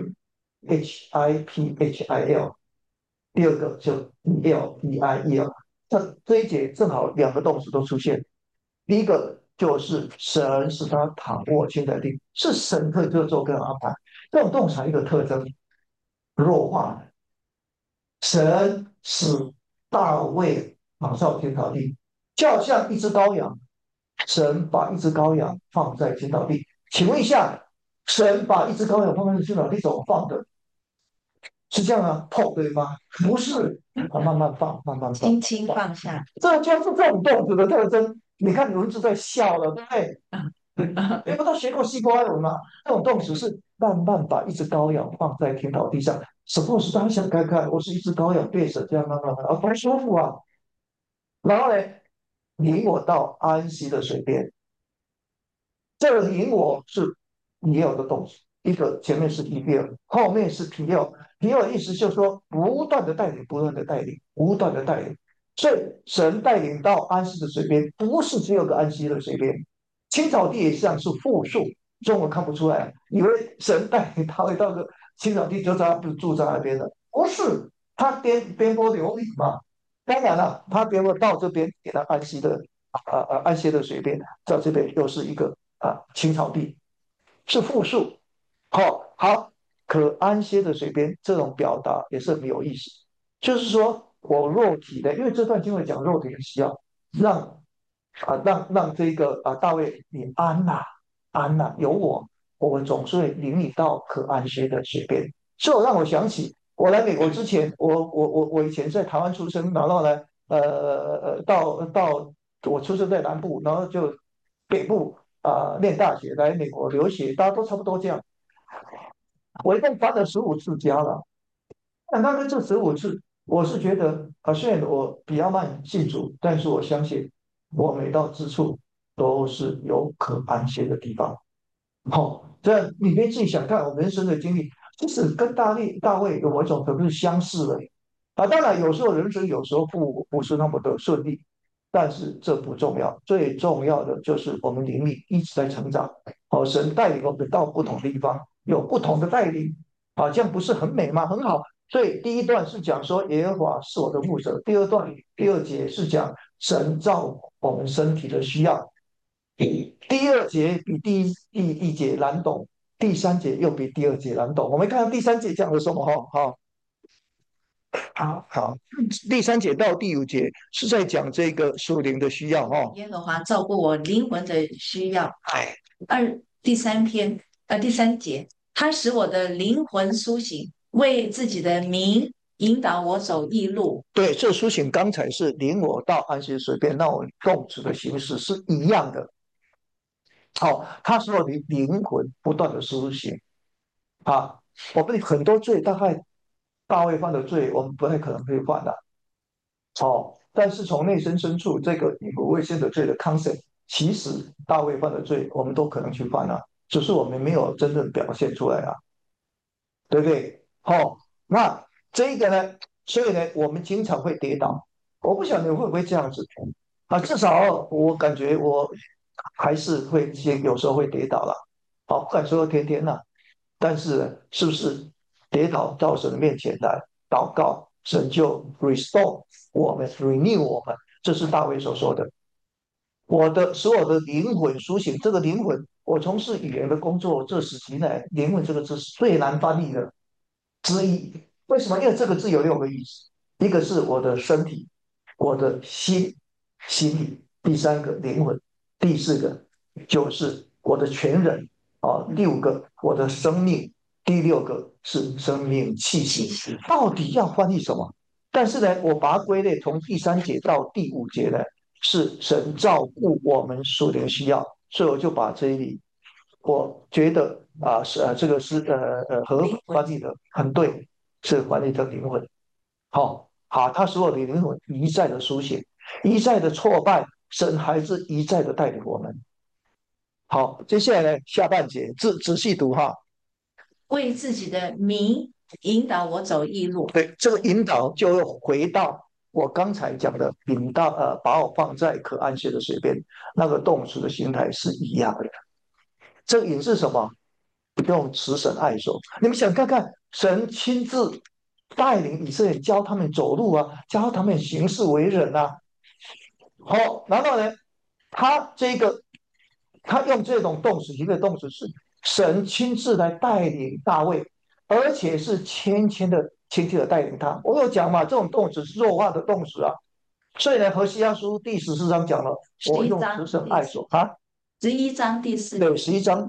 hipil，hipil，第二个就 el，eil。这一节正好两个动词都出现，第一个就是神使他躺卧青草地，是神可以这做跟安排。这种动词一个特征，弱化，神使大卫躺上青草地，就好像一只羔羊，神把一只羔羊放在青草地。请问一下，神把一只羔羊放在青草地怎么放的？是这样啊，碰对吗？不是，啊，慢慢放，慢慢放， 轻轻放下。 这就是这种动词的特征。你看轮子在笑了，对不对？你们都学过西瓜文吗？这种动词是慢慢把一只羔羊放在青草地上。suppose 大家想看看，我是一只羔羊对着这样慢慢慢，多舒服啊！然后呢，领我到安息的水边。这个领我是也有的动词，一个前面是 p i l 后面是 p l p l 意思就是说不断的带领，不断的带领，不断的带领。所以神带领到安息的水边，不是只有个安息的水边，青草地也像是复数，中文看不出来，以为神带领他会到个青草地就住在那边了，不是，他边波流里嘛。当然了，他边波到这边给他安息的安歇的水边，在这边又是一个青草地，是复数。好，好，可安歇的水边这种表达也是很有意思，就是说我肉体的，因为这段经文讲肉体的需要，让让这个大卫你安呐、安呐、有我们总是会领你到可安歇的水边。这让我想起我来美国之前，我以前在台湾出生，然后呢到我出生在南部，然后就北部念大学，来美国留学，大家都差不多这样。我一共搬了15次家了，那个这15次，我是觉得虽然我比较慢信主，但是我相信我每到之处都是有可安歇的地方。好，这你可以自己想看我人生的经历，其实跟大卫有某种程度是相似的。当然有时候人生有时候不是那么的顺利，但是这不重要，最重要的就是我们灵命一直在成长。好，神带领我们到不同地方，有不同的带领，这样不是很美吗？很好。所以第一段是讲说耶和华是我的牧者，第二节是讲神造我们身体的需要，第二节比第一节难懂，第三节又比第二节难懂。我们看看第三节讲的什么哈？好，好，第三节到第五节是在讲这个属灵的需要哈。 耶和华照顾我灵魂的需要。 哎， 第三节，他使我的灵魂苏醒，为自己的名引导我走义路。 对，这苏醒刚才是领我到安息水边，那我动词的形式是一样的。 好，他所有的灵魂不断的苏醒啊。我们很多罪，大概大卫犯的罪，我们不太可能会犯的。好，但是从内心深处，这个以不卫生的罪的 concept，其实大卫犯的罪，我们都可能去犯啊，只是我们没有真正表现出来啊，对不对？好，那这个呢，所以呢，我们经常会跌倒。我不晓得你会不会这样子啊？至少我感觉我还是会有时候会跌倒了。好，不敢说天天呐、但是呢是不是跌倒到神的面前来祷告，神就 restore 我们，renew 我们？这是大卫所说的。我的所有的灵魂苏醒，这个灵魂，我从事语言的工作这10几年来，灵魂这个字是最难翻译的之一。为什么？因为这个字有6个意思，一个是我的身体，我的心理，第三个灵魂，第四个就是我的全人啊，6个我的生命，第6个是生命气息。到底要翻译什么？但是呢，我把它归类，从第3节到第5节呢，是神照顾我们属灵需要，所以我就把这里，我觉得是这个是和翻译的很对，是翻译的灵魂。好、好，他所有的灵魂一再的书写，一再的挫败，神还是一再的带领我们。好，接下来呢，下半节仔细读哈。 为自己的名引导我走义路。 对，这个引导就又回到我刚才讲的引导，把我放在可安歇的水边，那个动词的形态是一样的。这个引是什么？用慈神爱手。你们想看看，神亲自带领以色列，教他们走路啊，教他们行事为人啊。好，然后呢，他这个他用这种动词，一个动词是神亲自来带领大卫，而且是轻轻的带领他。我有讲嘛，这种动词是弱化的动词啊。所以呢，何西阿书第14章讲了，我用慈神爱手啊。 11章第4 对，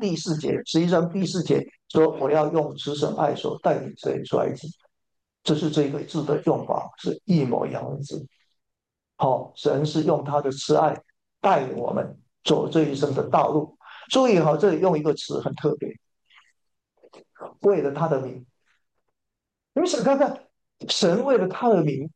十一章第四节说我要用慈神爱手带领这一出来子，这是这个字的用法是一模一样的字。好，神是用他的慈爱带领我们走这一生的道路。注意哈，这里用一个词很特别，为了他的名。你们想看看，神为了他的名，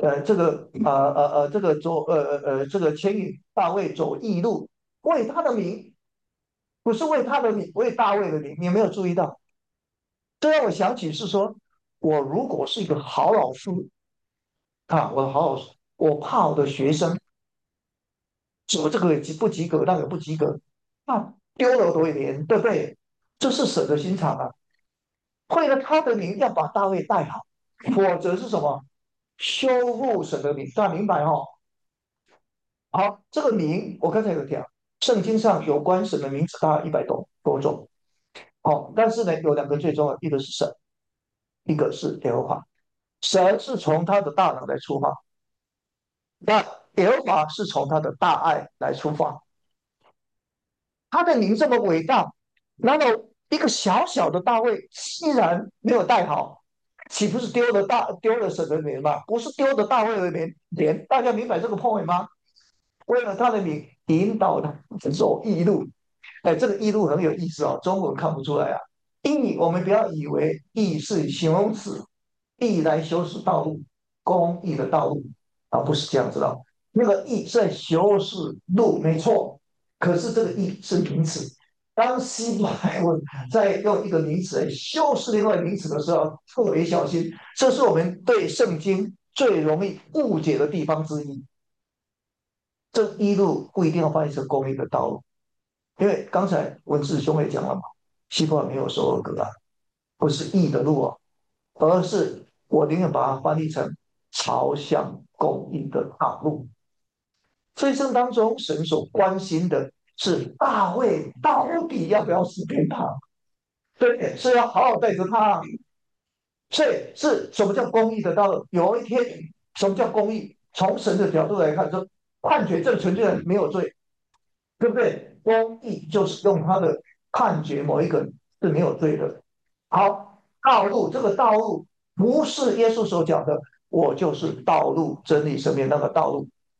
这个牵引大卫走义路，为他的名，不是为他的名，为大卫的名。你有没有注意到？这让我想起是说，我如果是一个好老师啊，我的好老师，我怕我的学生我这个不及格，那个不及格，那丢了多一点，对不对？这是神的心肠啊。为了他的名，要把大卫带好，否则是什么？修复神的名，大家明白哦？好，这个名我刚才有讲，圣经上有关神的名字大概100多种。好，但是呢，有2个最重要，一个是神，一个是耶和华。神是从他的大能来出发，那耶和华是从他的大爱来出发。他的名这么伟大，然后一个小小的大卫既然没有带好，岂不是丢了神的名吗？不是丢了大卫的名，大家明白这个 point 吗？为了他的名引导他走义路。哎，这个义路很有意思哦，中文看不出来啊。义，我们不要以为义是形容词，义来修饰道路，公义的道路啊，不是这样子的。那个义是在修饰路，没错。可是这个义是名词。当希伯来文在用一个名词来修饰另外名词的时候，特别小心。这是我们对圣经最容易误解的地方之一。这一路不一定要翻译成公益的道路，因为刚才文字兄也讲了嘛，希伯来没有首尔格啊，不是义的路啊，而是我宁愿把它翻译成朝向公益的道路。这一生当中，神所关心的是大卫到底要不要死天堂？对，是要好好带着他。所以是什么叫公益的道路？有一天，什么叫公益？从神的角度来看，说判决这纯粹的没有罪，对不对？公义就是用他的判决某一个人是没有罪的。好，道路这个道路不是耶稣所讲的，我就是道路、真理、生命那个道路，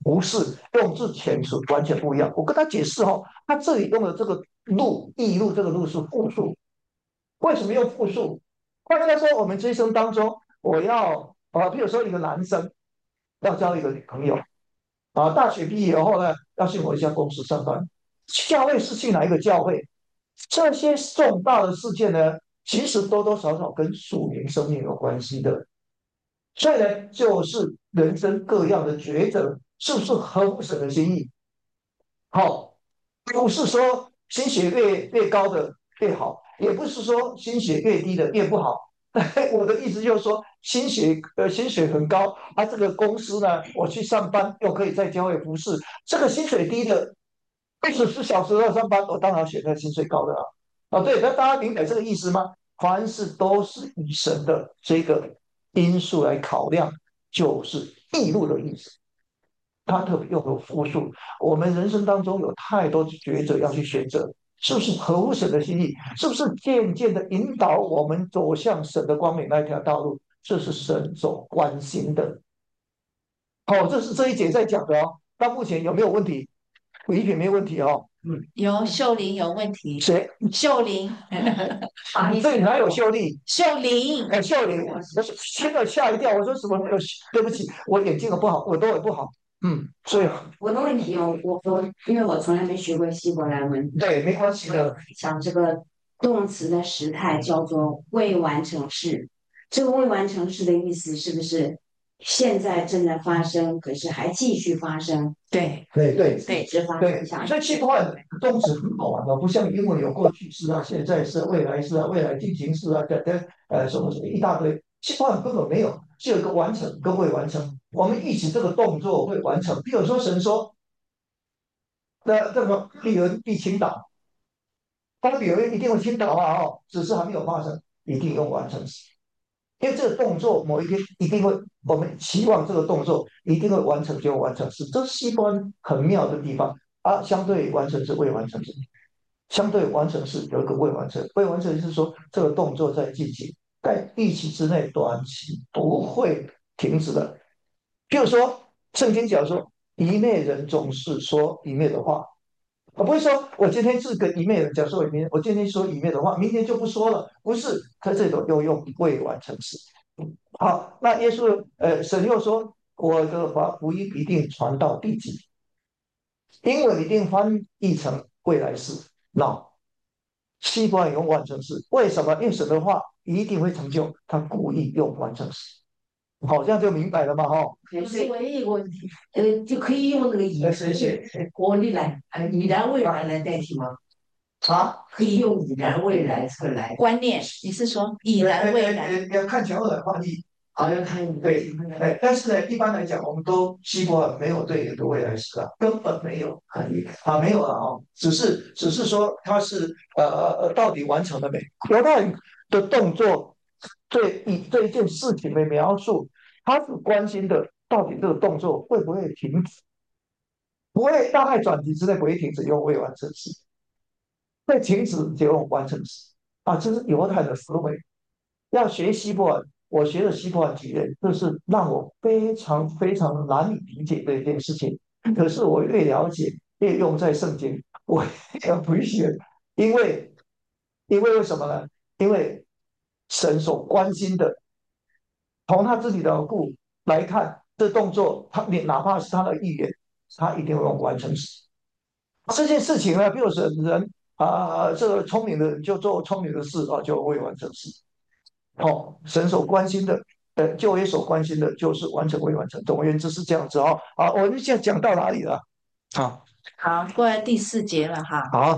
不是，用字遣词完全不一样。我跟他解释哦，他这里用的这个路义路这个路是复数，为什么用复数？换句话说，我们这一生当中，我要比如说一个男生要交一个女朋友大学毕业以后呢，要去某一家公司上班，教会是去哪一个教会？这些重大的事件呢，其实多多少少跟属灵生命有关系的。所以呢，就是人生各样的抉择，是不是合乎神的心意？好，不是说薪水越高的越好，也不是说薪水越低的越不好。我的意思就是说，薪水很高，这个公司呢，我去上班又可以在教会服侍，这个薪水低的，24小时要上班，我当然选择薪水高的对，那大家明白这个意思吗？凡事都是以神的这个因素来考量，就是义路的意思。他特别用了复数。我们人生当中有太多抉择要去选择，是不是合乎神的心意？是不是渐渐的引导我们走向神的光明那一条道路？这是神所关心的。好，这是这一节在讲的哦。到目前有没有问题？唯一没有问题哦。 有秀玲有问题， 谁？ 秀玲， 你这里哪有秀丽？ 秀玲， 秀玲，我听了吓一跳。我说什么？对不起，我眼睛不好，耳朵也不好。所以我的问题哦，因为我从来没学过希伯来文， 对，没关系的。 讲这个动词的时态叫做未完成式，这个未完成式的意思是不是现在正在发生，可是还继续发生， 对对对对一直发对， 生下去？ 所以区块链动词很好玩的，不像英文有过去式现在式、未来式未来进行式什么什么一大堆。区块链根本没有，只有一个完成跟未完成。我们预期这个动作会完成，比如说神说那这个必人必倾倒，他的有人一定会倾倒只是还没有发生，一定用完成时。因为这个动作某一天一定会，我们期望这个动作一定会完成就完成时，这是西方很妙的地方相对完成是未完成时，相对完成是有一个未完成，未完成是说这个动作在进行，在预期之内，短期不会停止的。譬如说，圣经讲说，愚昧人总是说愚昧的话，我不会说，我今天是个愚昧人，假设我今天说愚昧的话，明天就不说了，不是，他这种又用未完成时。好，那耶稣神又说，我的福音一定传到地极，英文一定翻译成未来式。那西方用完成式，为什么？因为神的话一定会成就，他故意用完成式。好，这样就明白了嘛？ 不是唯一一个问题，就可以用那个谁写？ 国力来，已然未然来代替吗？可以用已然未然测来。 观念，你是说已然未然？ 要看前后的翻译。 好像看你对，但是呢，一般来讲，我们都希望没有对一个未来式根本没有没有只是说它是到底完成了没？犹太人的动作对一件事情的描述，他是关心的到底这个动作会不会停止，不会大概转机之内不会停止，用未完成时，会停止就用完成时这是犹太的思维。要学希伯来，我学了希伯来语言，这是让我非常非常难以理解的一件事情。可是我越了解，越用在圣经，我越不学，因为为什么呢？因为神所关心的，从他自己的故来看，这动作，你哪怕是他的预言，他一定会用完成时。这件事情呢，比如说人这个聪明的人就做聪明的事就会完成时。神所关心的，就业所关心的就是完成未完成。总而言之是这样子好，我们现在讲到哪里了？ 好，过来第4节了哈。 好，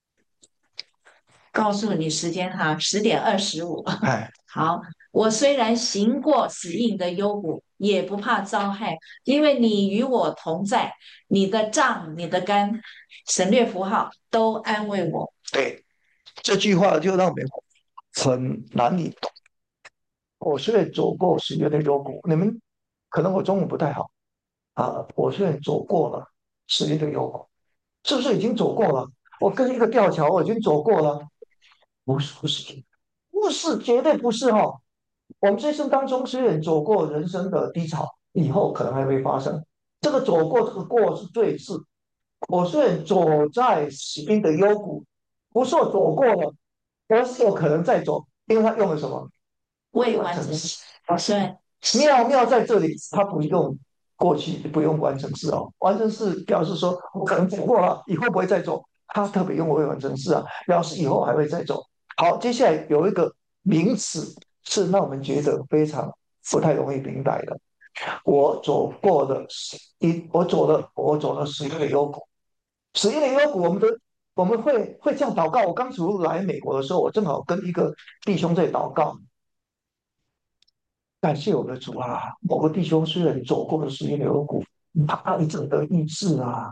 告诉你时间哈，10:25。 哎， 好，我虽然行过死荫的幽谷，也不怕遭害，因为你与我同在，你的杖、你的竿，省略符号都安慰我。 对，这句话就让我们很难以懂。我虽然走过十月的幽谷，你们可能我中文不太好我虽然走过了十月的幽谷，是不是已经走过了？我跟一个吊桥，我已经走过了。不是，不是，不是，绝对不是我们这一生当中虽然走过人生的低潮，以后可能还会发生， 这个走过这个过是对峙。我虽然走在死荫的幽谷，不是我走过了，而是有可能再走，因为他用了什么？ 未完成式。对， 妙妙在这里，他不用过去，不用完成式哦。完成式表示说我可能走过了，以后不会再走。他特别用未完成式啊，表示以后还会再走。好，接下来有一个名词是让我们觉得非常不太容易明白的。我走过的我走了死荫的幽谷。死荫的幽谷，我们会这样祷告。我刚出来美国的时候，我正好跟一个弟兄在祷告，感谢我的主啊！某个弟兄虽然走过了死荫的幽谷，他一直得医治啊。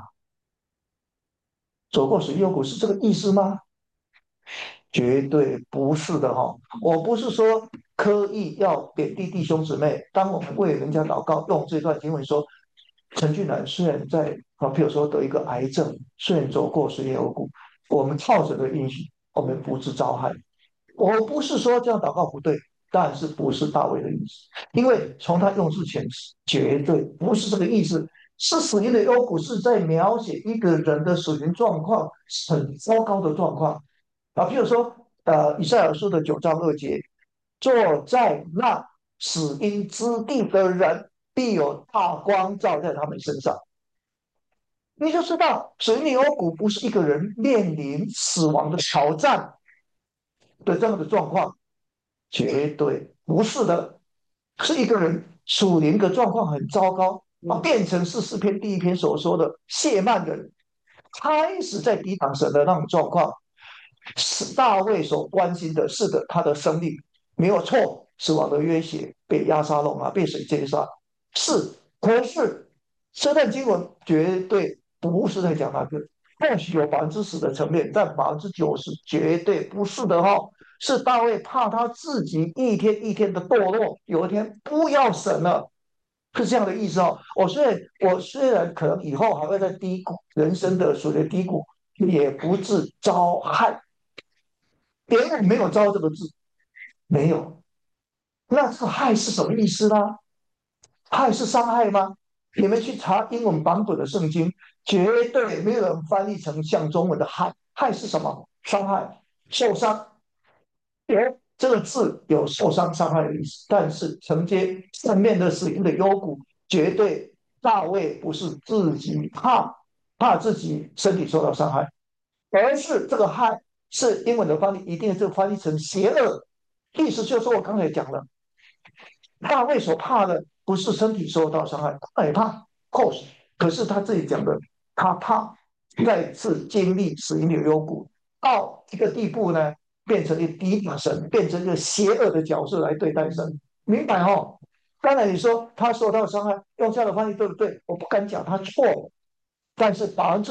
走过死荫幽谷是这个意思吗？绝对不是的哈、哦！我不是说刻意要贬低弟兄姊妹。当我们为人家祷告，用这段经文说，陈俊南虽然在譬如说得一个癌症，虽然走过死荫幽谷，我们靠着的应许，我们不致遭害。我不是说这样祷告不对，但是不是大卫的意思，因为从他用字前绝对不是这个意思。是死荫的幽谷是在描写一个人的属灵状况很糟糕的状况啊，譬如说以赛亚书的9章2节，坐在那死荫之地的人，必有大光照在他们身上。你就知道，死荫的幽谷不是一个人面临死亡的挑战的这样的状况，绝对不是的，是一个人属灵的状况很糟糕，变成是诗篇第一篇所说的谢曼人，开始在抵挡神的那种状况。是大卫所关心的，是的，他的生命没有错，死亡的约写被押沙龙啊，被谁追杀？是，可是这段经文绝对不是在讲那个，或许有10%的层面，但90%绝对不是的哈、哦。是大卫怕他自己一天一天的堕落，有一天不要神了，是这样的意思哦。我虽然可能以后还会在低谷，人生的所谓低谷，也不致遭害。连我没有招这个字，没有。那这个害是什么意思呢？害是伤害吗？你们去查英文版本的圣经，绝对没有人翻译成像中文的害。害是什么？伤害、受伤。有这个字有受伤、伤害的意思，但是承接正面的死荫的幽谷，绝对大卫不是自己怕自己身体受到伤害，而是这个害是英文的翻译，一定是翻译成邪恶，意思就是说我刚才讲了，大卫所怕的不是身体受到伤害，他也怕，cos，可是他自己讲的，他怕再次经历死荫的幽谷，到一个地步呢，变成一个敌挡神，变成一个邪恶的角色来对待神，明白哦？刚才你说他受到伤害，用这样的翻译对不对？我不敢讲他错了，但是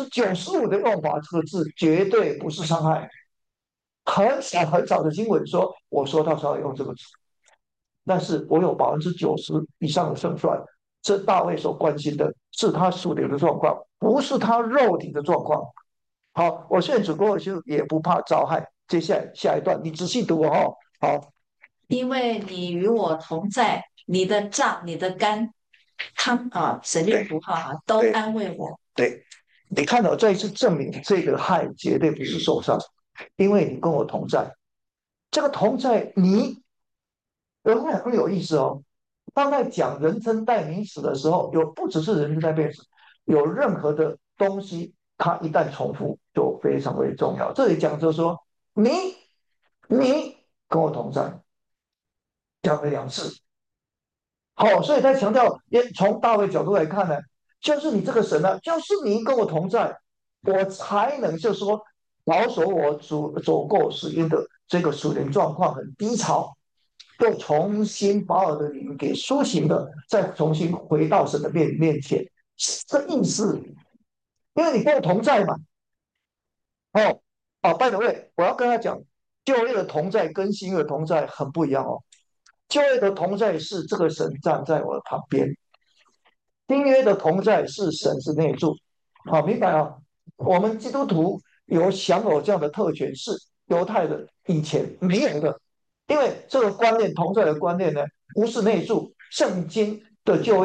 95%的用法，这个字绝对不是伤害。很少很少的经文说我说到伤害用这个字，但是我有90%以上的胜算。这大卫所关心的是他属灵的状况，不是他肉体的状况。好，我现在只不过就也不怕遭害。接下来下一段，你仔细读哦。好， 因为你与我同在，你的杖、你的肝、汤啊，省略符号哈，都对安慰我。 对，你看到这一次证明这个害绝对不是受伤，因为你跟我同在。这个同在，你人会很有意思哦。当在讲人称代名词的时候，有不只是人称代名词，有任何的东西，它一旦重复就非常为重要。这里讲就是说，你跟我同在，讲了2次。好，所以他强调，也从大卫角度来看呢，就是你这个神呢、就是你跟我同在，我才能就是说保守我走过死荫的这个属灵状况很低潮，又重新把我的灵给苏醒了，再重新回到神的面前，这意思。因为你跟我同在嘛。哦by the way，我要跟他讲，旧约的同在跟新约的同在很不一样哦。旧约的同在是这个神站在我的旁边，新约的同在是神是内住。好，明白啊？我们基督徒有享有这样的特权，是犹太的以前没有的，因为这个观念同在的观念呢，不是内住。圣经的旧约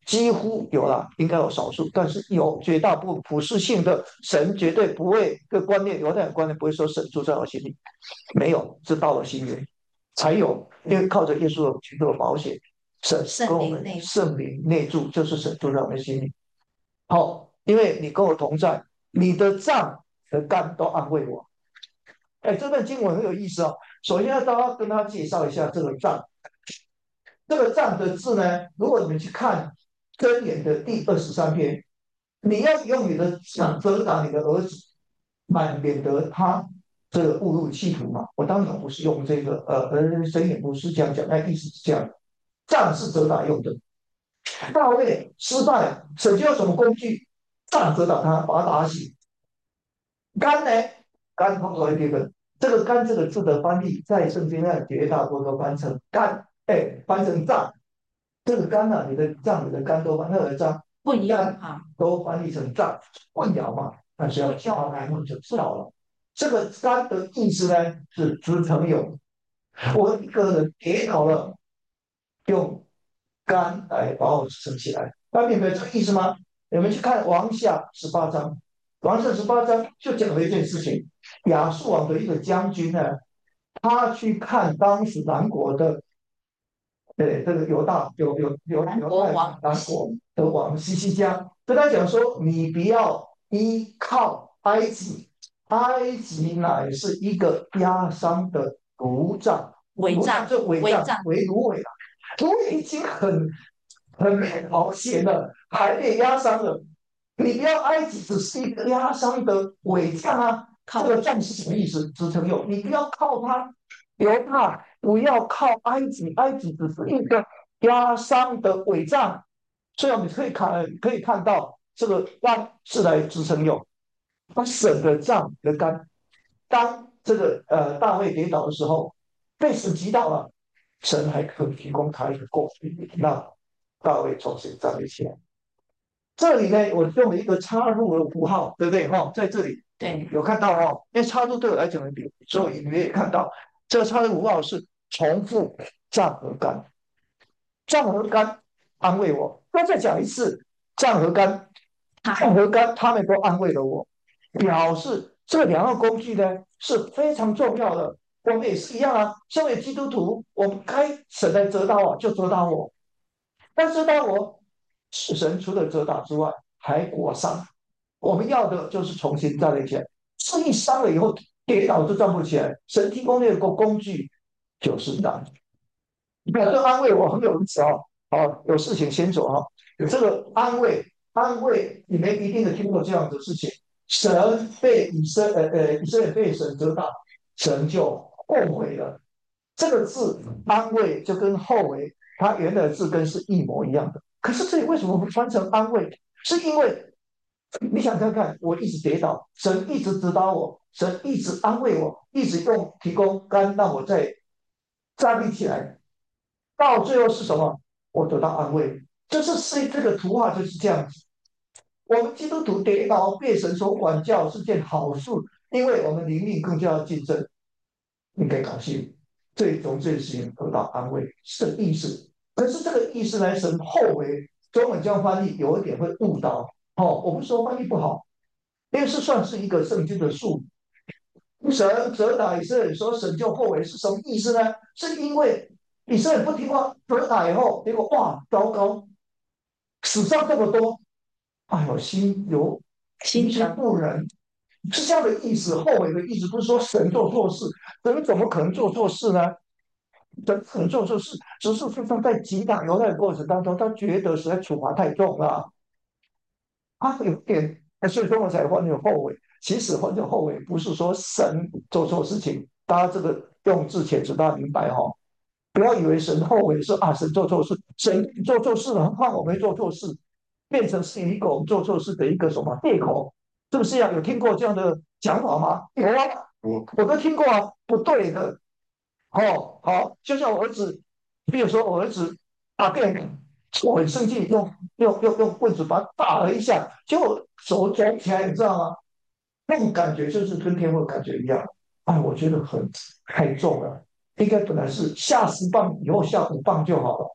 几乎有了，应该有少数，但是有绝大部分普世性的神绝对不会这个观念，犹太人观念不会说神住在我心里，没有，是到了新约才有，因为靠着耶稣的基督的保险，神跟圣我们灵内住， 圣灵内住，就是神住在我们心里。好，因为你跟我同在，你的脏和肝都安慰我。哎，这段经文很有意思哦。首先要大家跟他介绍一下这个脏。这个“杖”的字呢，如果你们去看箴言的第23篇，你要用你的杖责打你的儿子，免得他这个误入歧途嘛。我当然不是用这个箴言不是这样讲，那意思是这样，杖是责打用的。大卫失败，神就用什么工具？杖责打他，把他打死。肝呢？肝通过这个“肝”这个字的翻译，在圣经上绝大多数都翻成肝，哎，翻成脏。这个肝啊，你的脏、你的肝都翻，那个脏混淆肝哈， 都翻译成脏，混淆嘛，但是要叫来我就知道了。这个肝的意思呢是支撑用，我一个人跌倒了，用肝来把我支撑起来，大家明白这个意思吗？你们去看王下18章，王下18章就讲了一件事情，亚述王的一个将军呢，他去看当时南国的。对，这个犹太王南国的王西西家跟他讲说：“你不要依靠埃及，埃及乃是一个压伤的毒杖， 伪杖， 这伪杖伪杖， 为芦苇啊，芦苇已经很好险了，还被压伤了。你不要埃及只是一个压伤的伪杖啊，这个杖是什么意思？支撑用，你不要靠它。”犹大不要靠埃及，埃及只是一个压伤的伪杖，所以我们可以看到这个杆是来支撑用，他省的杖的杆。当这个大卫跌倒的时候，被神击倒了，神还可以提供他一个工具，让大卫重新站立起来。这里呢，我用了一个插入的符号，对不对？哈，在这里对， 有看到哦，因为插入对我来讲的比，所以你们也看到这个插入符号是重复杖和杆，杖和杆安慰我。那再讲一次，杖和杆，杖和杆，他们都安慰了我，表示这两个工具呢是非常重要的。我们也是一样啊，身为基督徒，我们该神来责打我就责打我，但是当我神除了责打之外，还裹伤。我们要的就是重新站立起来。是一伤了以后跌倒就站不起来，神提供那个工具就是杖。你看这安慰我很有意思哦。好，有事情先走哈。这个安慰，你们一定有听过这样的事情。神被以色列被神责打，神就后悔了。这个字安慰就跟后悔，它原来的字根是一模一样的。可是这里为什么会翻成安慰？是因为你想看看，我一直跌倒，神一直指导我，神一直安慰我，一直提供肝让我再站立起来，到最后是什么？我得到安慰。这个图画就是这样子。我们基督徒跌倒被神所管教是件好事，因为我们灵命更加竞争，应该感谢。最终这件事情得到安慰是意思。可是这个意思呢，神后悔，中文这样翻译有一点会误导。哦，我不是说翻译不好，因为是算是一个圣经的术语。神责打以色列说神就后悔是什么意思呢？是因为以色列不听话，责打以后，结果哇，糟糕，死伤这么多，哎呦，心心不忍，是这样的意思。后悔的意思不是说神做错事，神怎么可能做错事呢？神可能做错事，只是事实上在击打犹太的过程当中，他觉得实在处罚太重了。他有点，所以说我才换有后悔。其实换成后悔，不是说神做错事情，大家这个用字遣词大家明白哈、哦。不要以为神后悔是啊，神做错事，神做错事了，何况我没做错事，变成是一个我们做错事的一个什么借口，是不是呀？有听过这样的讲法吗？有啊，我都听过啊，不对的。哦，好，就像我儿子，比如说我儿子打电，我很生气，用棍子把他打了一下，结果手肿起来，你知道吗？那种感觉就是跟天父的感觉一样。哎，我觉得太重了，应该本来是下10磅以后下5磅就好了。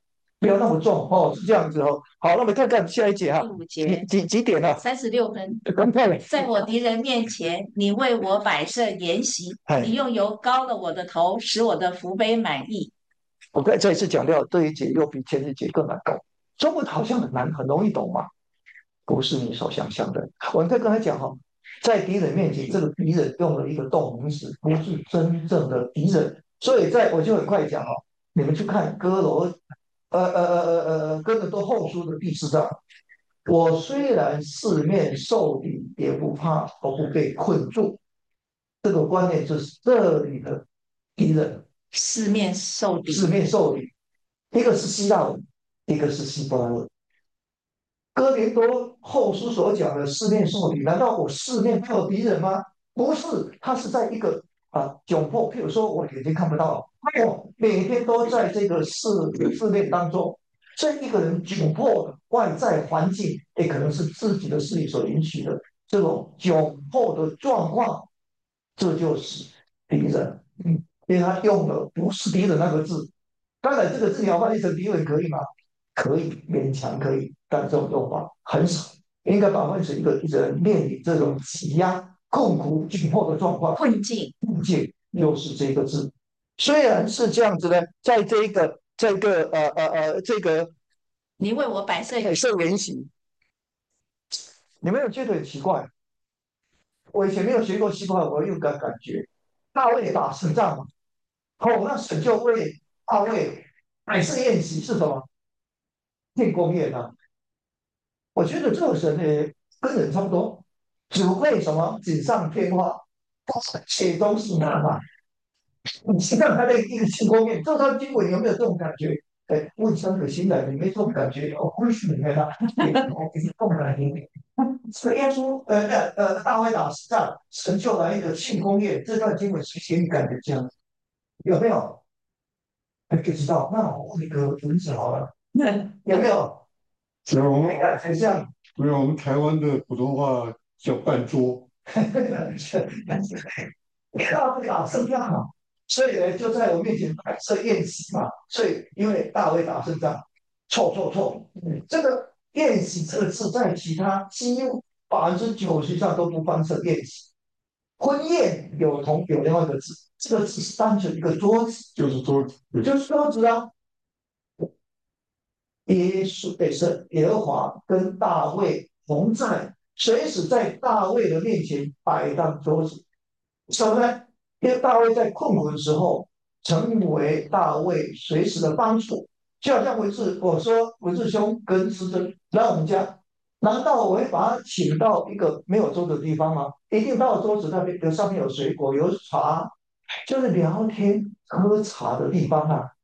不要那么重哦，是这样子哦。好，那我们看看下一节哈， 第五节几点了？ 36分。 刚快了。 在我敌人面前，你为我摆设筵席， 哎， 你用油膏了我的头，使我的福杯满溢。 我再一次强调，这一节又比前一节更难懂。中文好像很难，很容易懂嘛？不是你所想象的。我们再跟他讲哈，在敌人面前，这个敌人用了一个动名词，不是真正的敌人。所以我就很快讲哦，你们去看哥林多后书的第4章。我虽然四面受敌，也不怕，我不被困住。这个观念就是这里的敌人， 四面受敌。 四面受敌，一个是希腊文，一个是希伯来文。哥林多后书所讲的四面受敌，难道我四面没有敌人吗？不是，他是在一个窘迫，譬如说我眼睛看不到，我每天都在这个试炼当中，这一个人窘迫的外在环境，也可能是自己的势力所允许的这种窘迫的状况，这就是敌人。因为他用的不是敌人那个字，当然这个字你要翻译成敌人可以吗？可以，勉强可以，但这种用法很少。应该把它成一个人面临这种挤压、困苦、紧迫的状况， 困境。 困境又是这个字。虽然是这样子呢，在这个你为我摆设设原型，你没有觉得很奇怪？我以前没有学过西班牙，我有个感觉，大卫打胜仗嘛，哦，那神就为大卫摆设宴席是什么？建功宴啊。我觉得这个神呢，跟人差不多，只会什么锦上添花，且都是拿嘛。你看他的一个庆功宴，这他经文有没有这种感觉？哎，问三个新来，你没这种感觉？哦，不是里面的，也动感一点。所以耶稣，大卫打胜仗，神就来一个庆功宴，这段经文是给你感觉这样，有没有？还不知道？那我问一个文字好了，有没有？ 所以我们很像。 所以我们台湾的普通话叫半桌。 大卫打胜仗嘛，所以呢，就在我面前摆设宴席嘛。所以因为大卫打胜仗，错，这个宴席这个字在其他几乎90%以上都不翻成宴席。婚宴有另外一个字，这个字是单纯一个桌子， 就是桌子。 就是桌子啊。耶和华跟大卫同在，随时在大卫的面前摆上桌子。什么呢？因为大卫在困苦的时候，成为大卫随时的帮助。就好像我说文志兄跟师尊来我们家，难道我会把他请到一个没有桌子的地方吗？一定到桌子那边，上面有水果有茶，就是聊天喝茶的地方啊。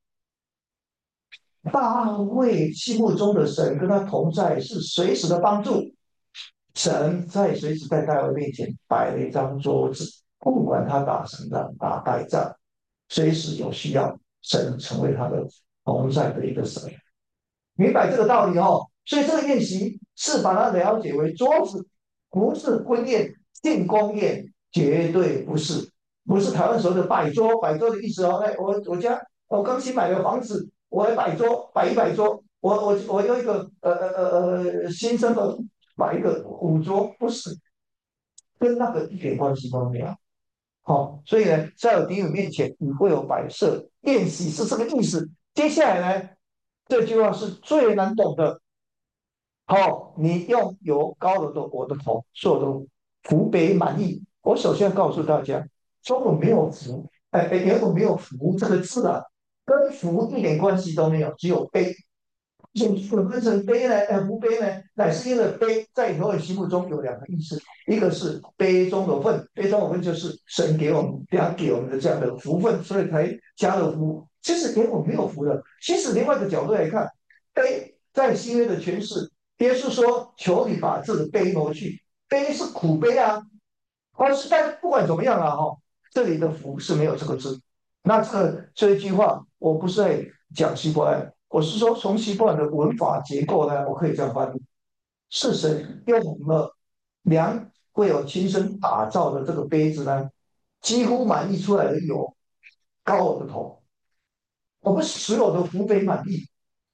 大卫心目中的神跟他同在，是随时的帮助。神随时在大卫面前摆了一张桌子，不管他打胜仗、打败仗，随时有需要，神成为他的同在的一个神。明白这个道理哦。所以这个宴席是把它了解为桌子，不是婚宴、庆功宴，绝对不是，不是台湾所谓的摆桌。摆桌的意思哦，哎，我家我刚新买的房子，我来摆桌，摆一摆桌。我用一个新生的摆一个古桌，不是，跟那个一点关系都没有。好，所以呢，在我敌人面前，你会有摆设宴席是这个意思。接下来呢，这句话是最难懂的。好，你用油膏了我的头，使我的福杯满溢。我首先告诉大家，中文没有福，原文没有福这个字啊，跟福一点关系都没有，只有杯。混分成杯呢，福杯呢，乃是因为杯在很多人心目中有两个意思，一个是杯中的份，杯中的份就是神给我们给我们的这样的福分，所以才加了福。其实给我们没有福的。其实另外一个角度来看，杯在新约的诠释，耶稣说：“求你把这个杯挪去。”杯是苦杯啊，但不管怎么样啊，这里的福是没有这个字。那这一句话，我不是在讲希伯来，我是说从希伯来的文法结构呢，我可以这样翻译：是神用了为我亲身打造的这个杯子呢，几乎满溢出来的油，高我的头。我不是所有的福杯满溢，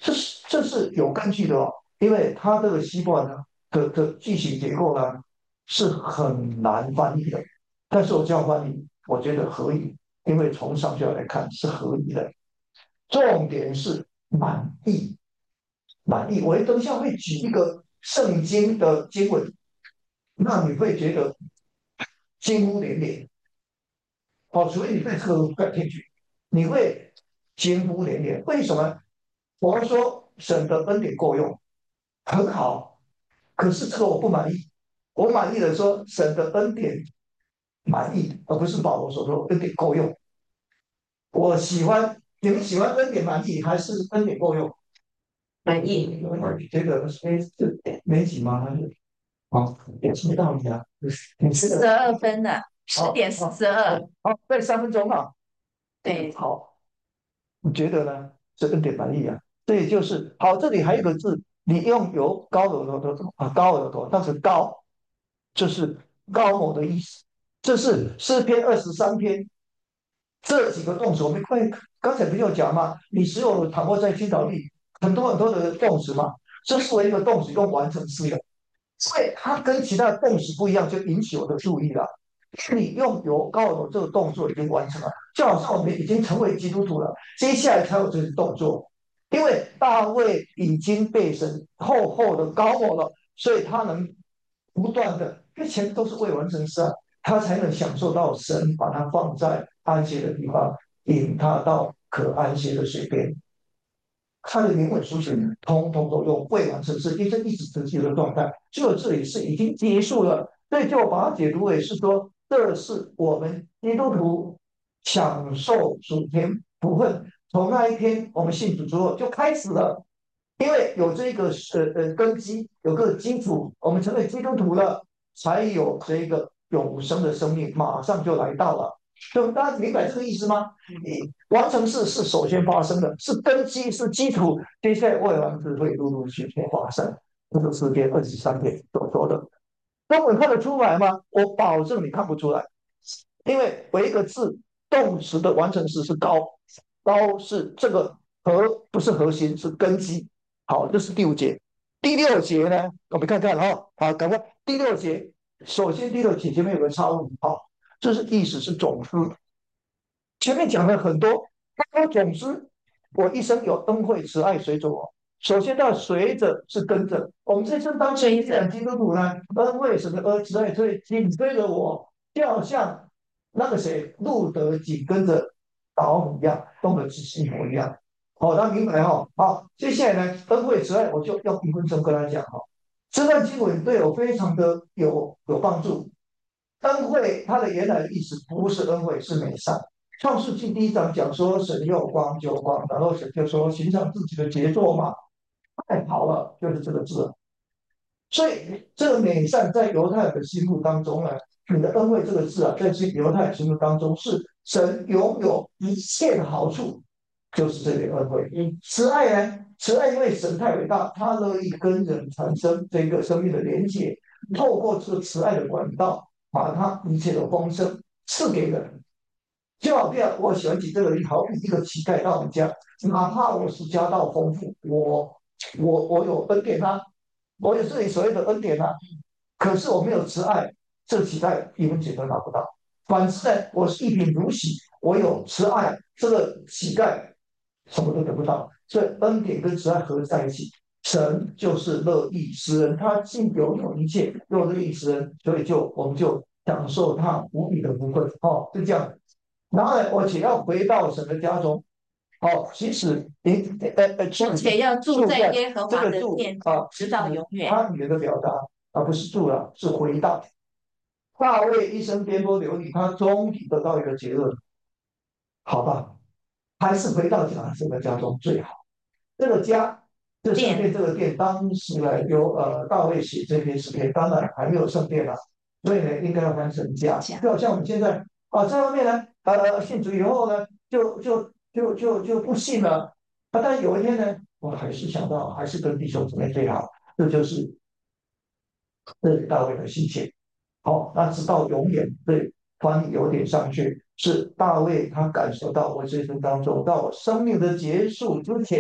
这是有根据的哦，因为它这个希伯来呢的句型结构呢是很难翻译的，但是我这样翻译，我觉得合理，因为从上下来看是合理的。重点是满意，满意。我等一下会举一个圣经的经文，那你会觉得惊呼连连。哦，除非你对这个不感兴趣，你会惊呼连连。为什么？我们说神的恩典够用，很好，可是这个我不满意。我满意的说神的恩典满意，而不是保罗所说恩典够用。我喜欢，你们喜欢恩典满意还是恩典够用？ 满意。 这个没几吗？还是好，也是道理啊。你这个 42分了，10:42。 好，再3分钟啊。 对， 好，你觉得呢？这恩典满意啊？这也就是好。这里还有一个字，你用由高额头高额头，但是高就是高某的意思。这是诗篇23篇这几个动词，我们刚才不就讲吗？你只有躺卧在青草地，很多的动词嘛，这是为一个动词用完成式的，所以它跟其他的动词不一样，就引起我的注意了。你用由高楼这个动作已经完成了，就好像我们已经成为基督徒了，接下来才有这个动作。因为大卫已经被神厚厚的高抹了，所以他能不断的，因为前面都是未完成事啊，他才能享受到神把他放在安歇的地方，引他到可安歇的水边。他的原文书写通通都用未完成式，因为这一直持续的状态，就这里是已经结束了，所以就把它解读为是说，这是我们基督徒享受主权福分。从那一天我们信主之后就开始了，因为有这个根基，有个基础，我们成为基督徒了，才有这个永生的生命马上就来到了。对，大家明白这个意思吗？完成式是首先发生的，是根基，是基础，接下来未完成会陆陆续续发生。这是诗篇23篇所说的。中文看得出来吗？我保证你看不出来，因为我一个字动词的完成式是高，高是这个不是核心，是根基。好，这是第5节。第6节呢，我们看看哈，好，赶快第6节。首先第6节前面有个超符号，这是意思是总之。前面讲了很多，总之，我一生有恩惠慈爱随着我。首先要随着是跟着，我们这生当中一讲基督徒呢，恩惠什么慈爱，所以紧追着我，就好像那个谁路德紧跟着老虎一样，跟我们是一模一样。好，大家明白哈？好，接下来呢，恩惠慈爱，我就用1分钟跟他讲哈。这段经文对我非常的有帮助。恩惠它的原来的意思不是恩惠，是美善。创世纪第1章讲说神有光就光，然后神就说寻找自己的杰作嘛，太好了，就是这个字。所以这个美善在犹太人的心目当中呢，你的恩惠这个字啊，在犹太人心目当中是神拥有一切的好处，就是这个恩惠。慈爱呢，慈爱因为神太伟大，他乐意跟人产生这个生命的连接，透过这个慈爱的管道，把他一切的丰盛赐给人。就好比我喜欢举这个例，好比一个乞丐到我们家，哪怕我是家道丰富，我有恩典啊，我有这里所谓的恩典啊，可是我没有慈爱，这乞丐1分钱都拿不到。反之呢，我是一贫如洗，我有慈爱，这个乞丐什么都得不到。所以恩典跟慈爱合在一起，神就是乐意使人，他既拥有一切，又乐意使人，所以我们就享受他无比的福分。哦，就这样。然后呢，而且要回到神的家中。哦，其实而且要住在耶和华的住殿啊， 直到永远。 他语言的表达，而不是住了，是回到。大卫一生颠簸流离，他终于得到一个结论，好吧，还是回到这个家中最好。这个家，这圣殿，这个殿，当时呢由大卫写这篇诗篇，当然还没有圣殿了，所以呢应该要翻成家。就好像我们现在在外面呢，信主以后呢，就不信了。但有一天呢，我还是想到，还是跟弟兄姊妹最好，这就是大卫的心情。好，那直到永远，对翻译有点上去，是大卫他感受到我这生当中，到我生命的结束之前，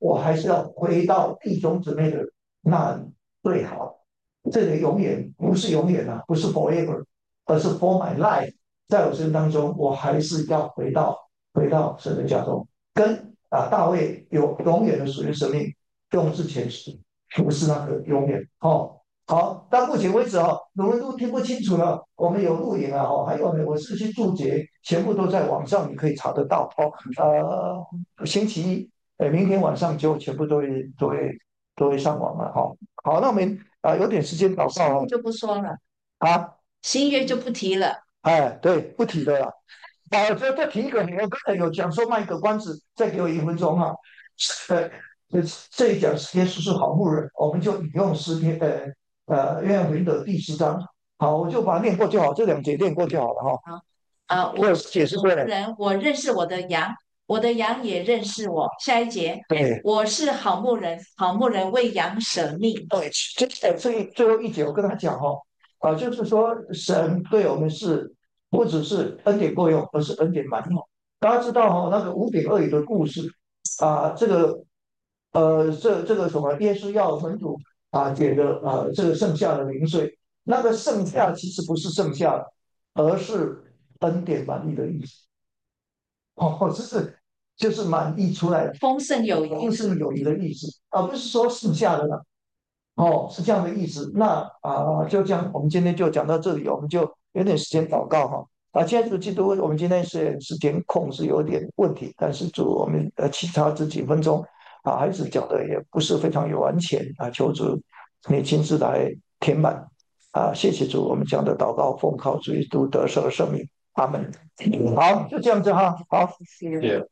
我还是要回到弟兄姊妹的那最好。这个永远不是永远啊，不是 forever，而是 for my life。在我生命当中，我还是要回到神的家中，跟大卫有永远的属灵生命，用字前时，不是那个永远哦。好，到目前为止哦，有人都听不清楚了。我们有录影啊，哦，还有呢，我事先注解全部都在网上，你可以查得到哦。星期一，明天晚上就全部都会上网了哈。好，那我们有点时间祷告哦。 就不说了， 啊， 新约就不提了。 哎，对，不提了啦。再提一个，我刚才有讲说卖个关子，再给我1分钟哈。呃，这一讲耶稣是好牧人，我们就引用诗篇约翰福音的第10章。好，我就把它念过就好，这2节念过就好了哈。我解释过了。 我认识我的羊，我的羊也认识我。下一节， 对， 我是好牧人，好牧人为羊舍命。 对，最后一节我跟他讲就是说神对我们是不只是恩典够用，而是恩典满用。大家知道那个五饼二鱼的故事这个这个什么，耶稣要门徒给的这个剩下的零碎，那个剩下其实不是剩下，而是恩典满溢的意思。就是满溢出来的丰盛有余， 丰盛有余的意思，而不是说剩下的了。是这样的意思。那就这样，我们今天就讲到这里，我们就有点时间祷告哈。亲爱的基督，我们今天是时间控制有点问题，但是主我们其他这几分钟孩子讲的也不是非常有完全求主你亲自来填满谢谢主，我们讲的祷告奉靠主基督得胜的圣名，阿门。好，就这样子哈，好， 谢谢。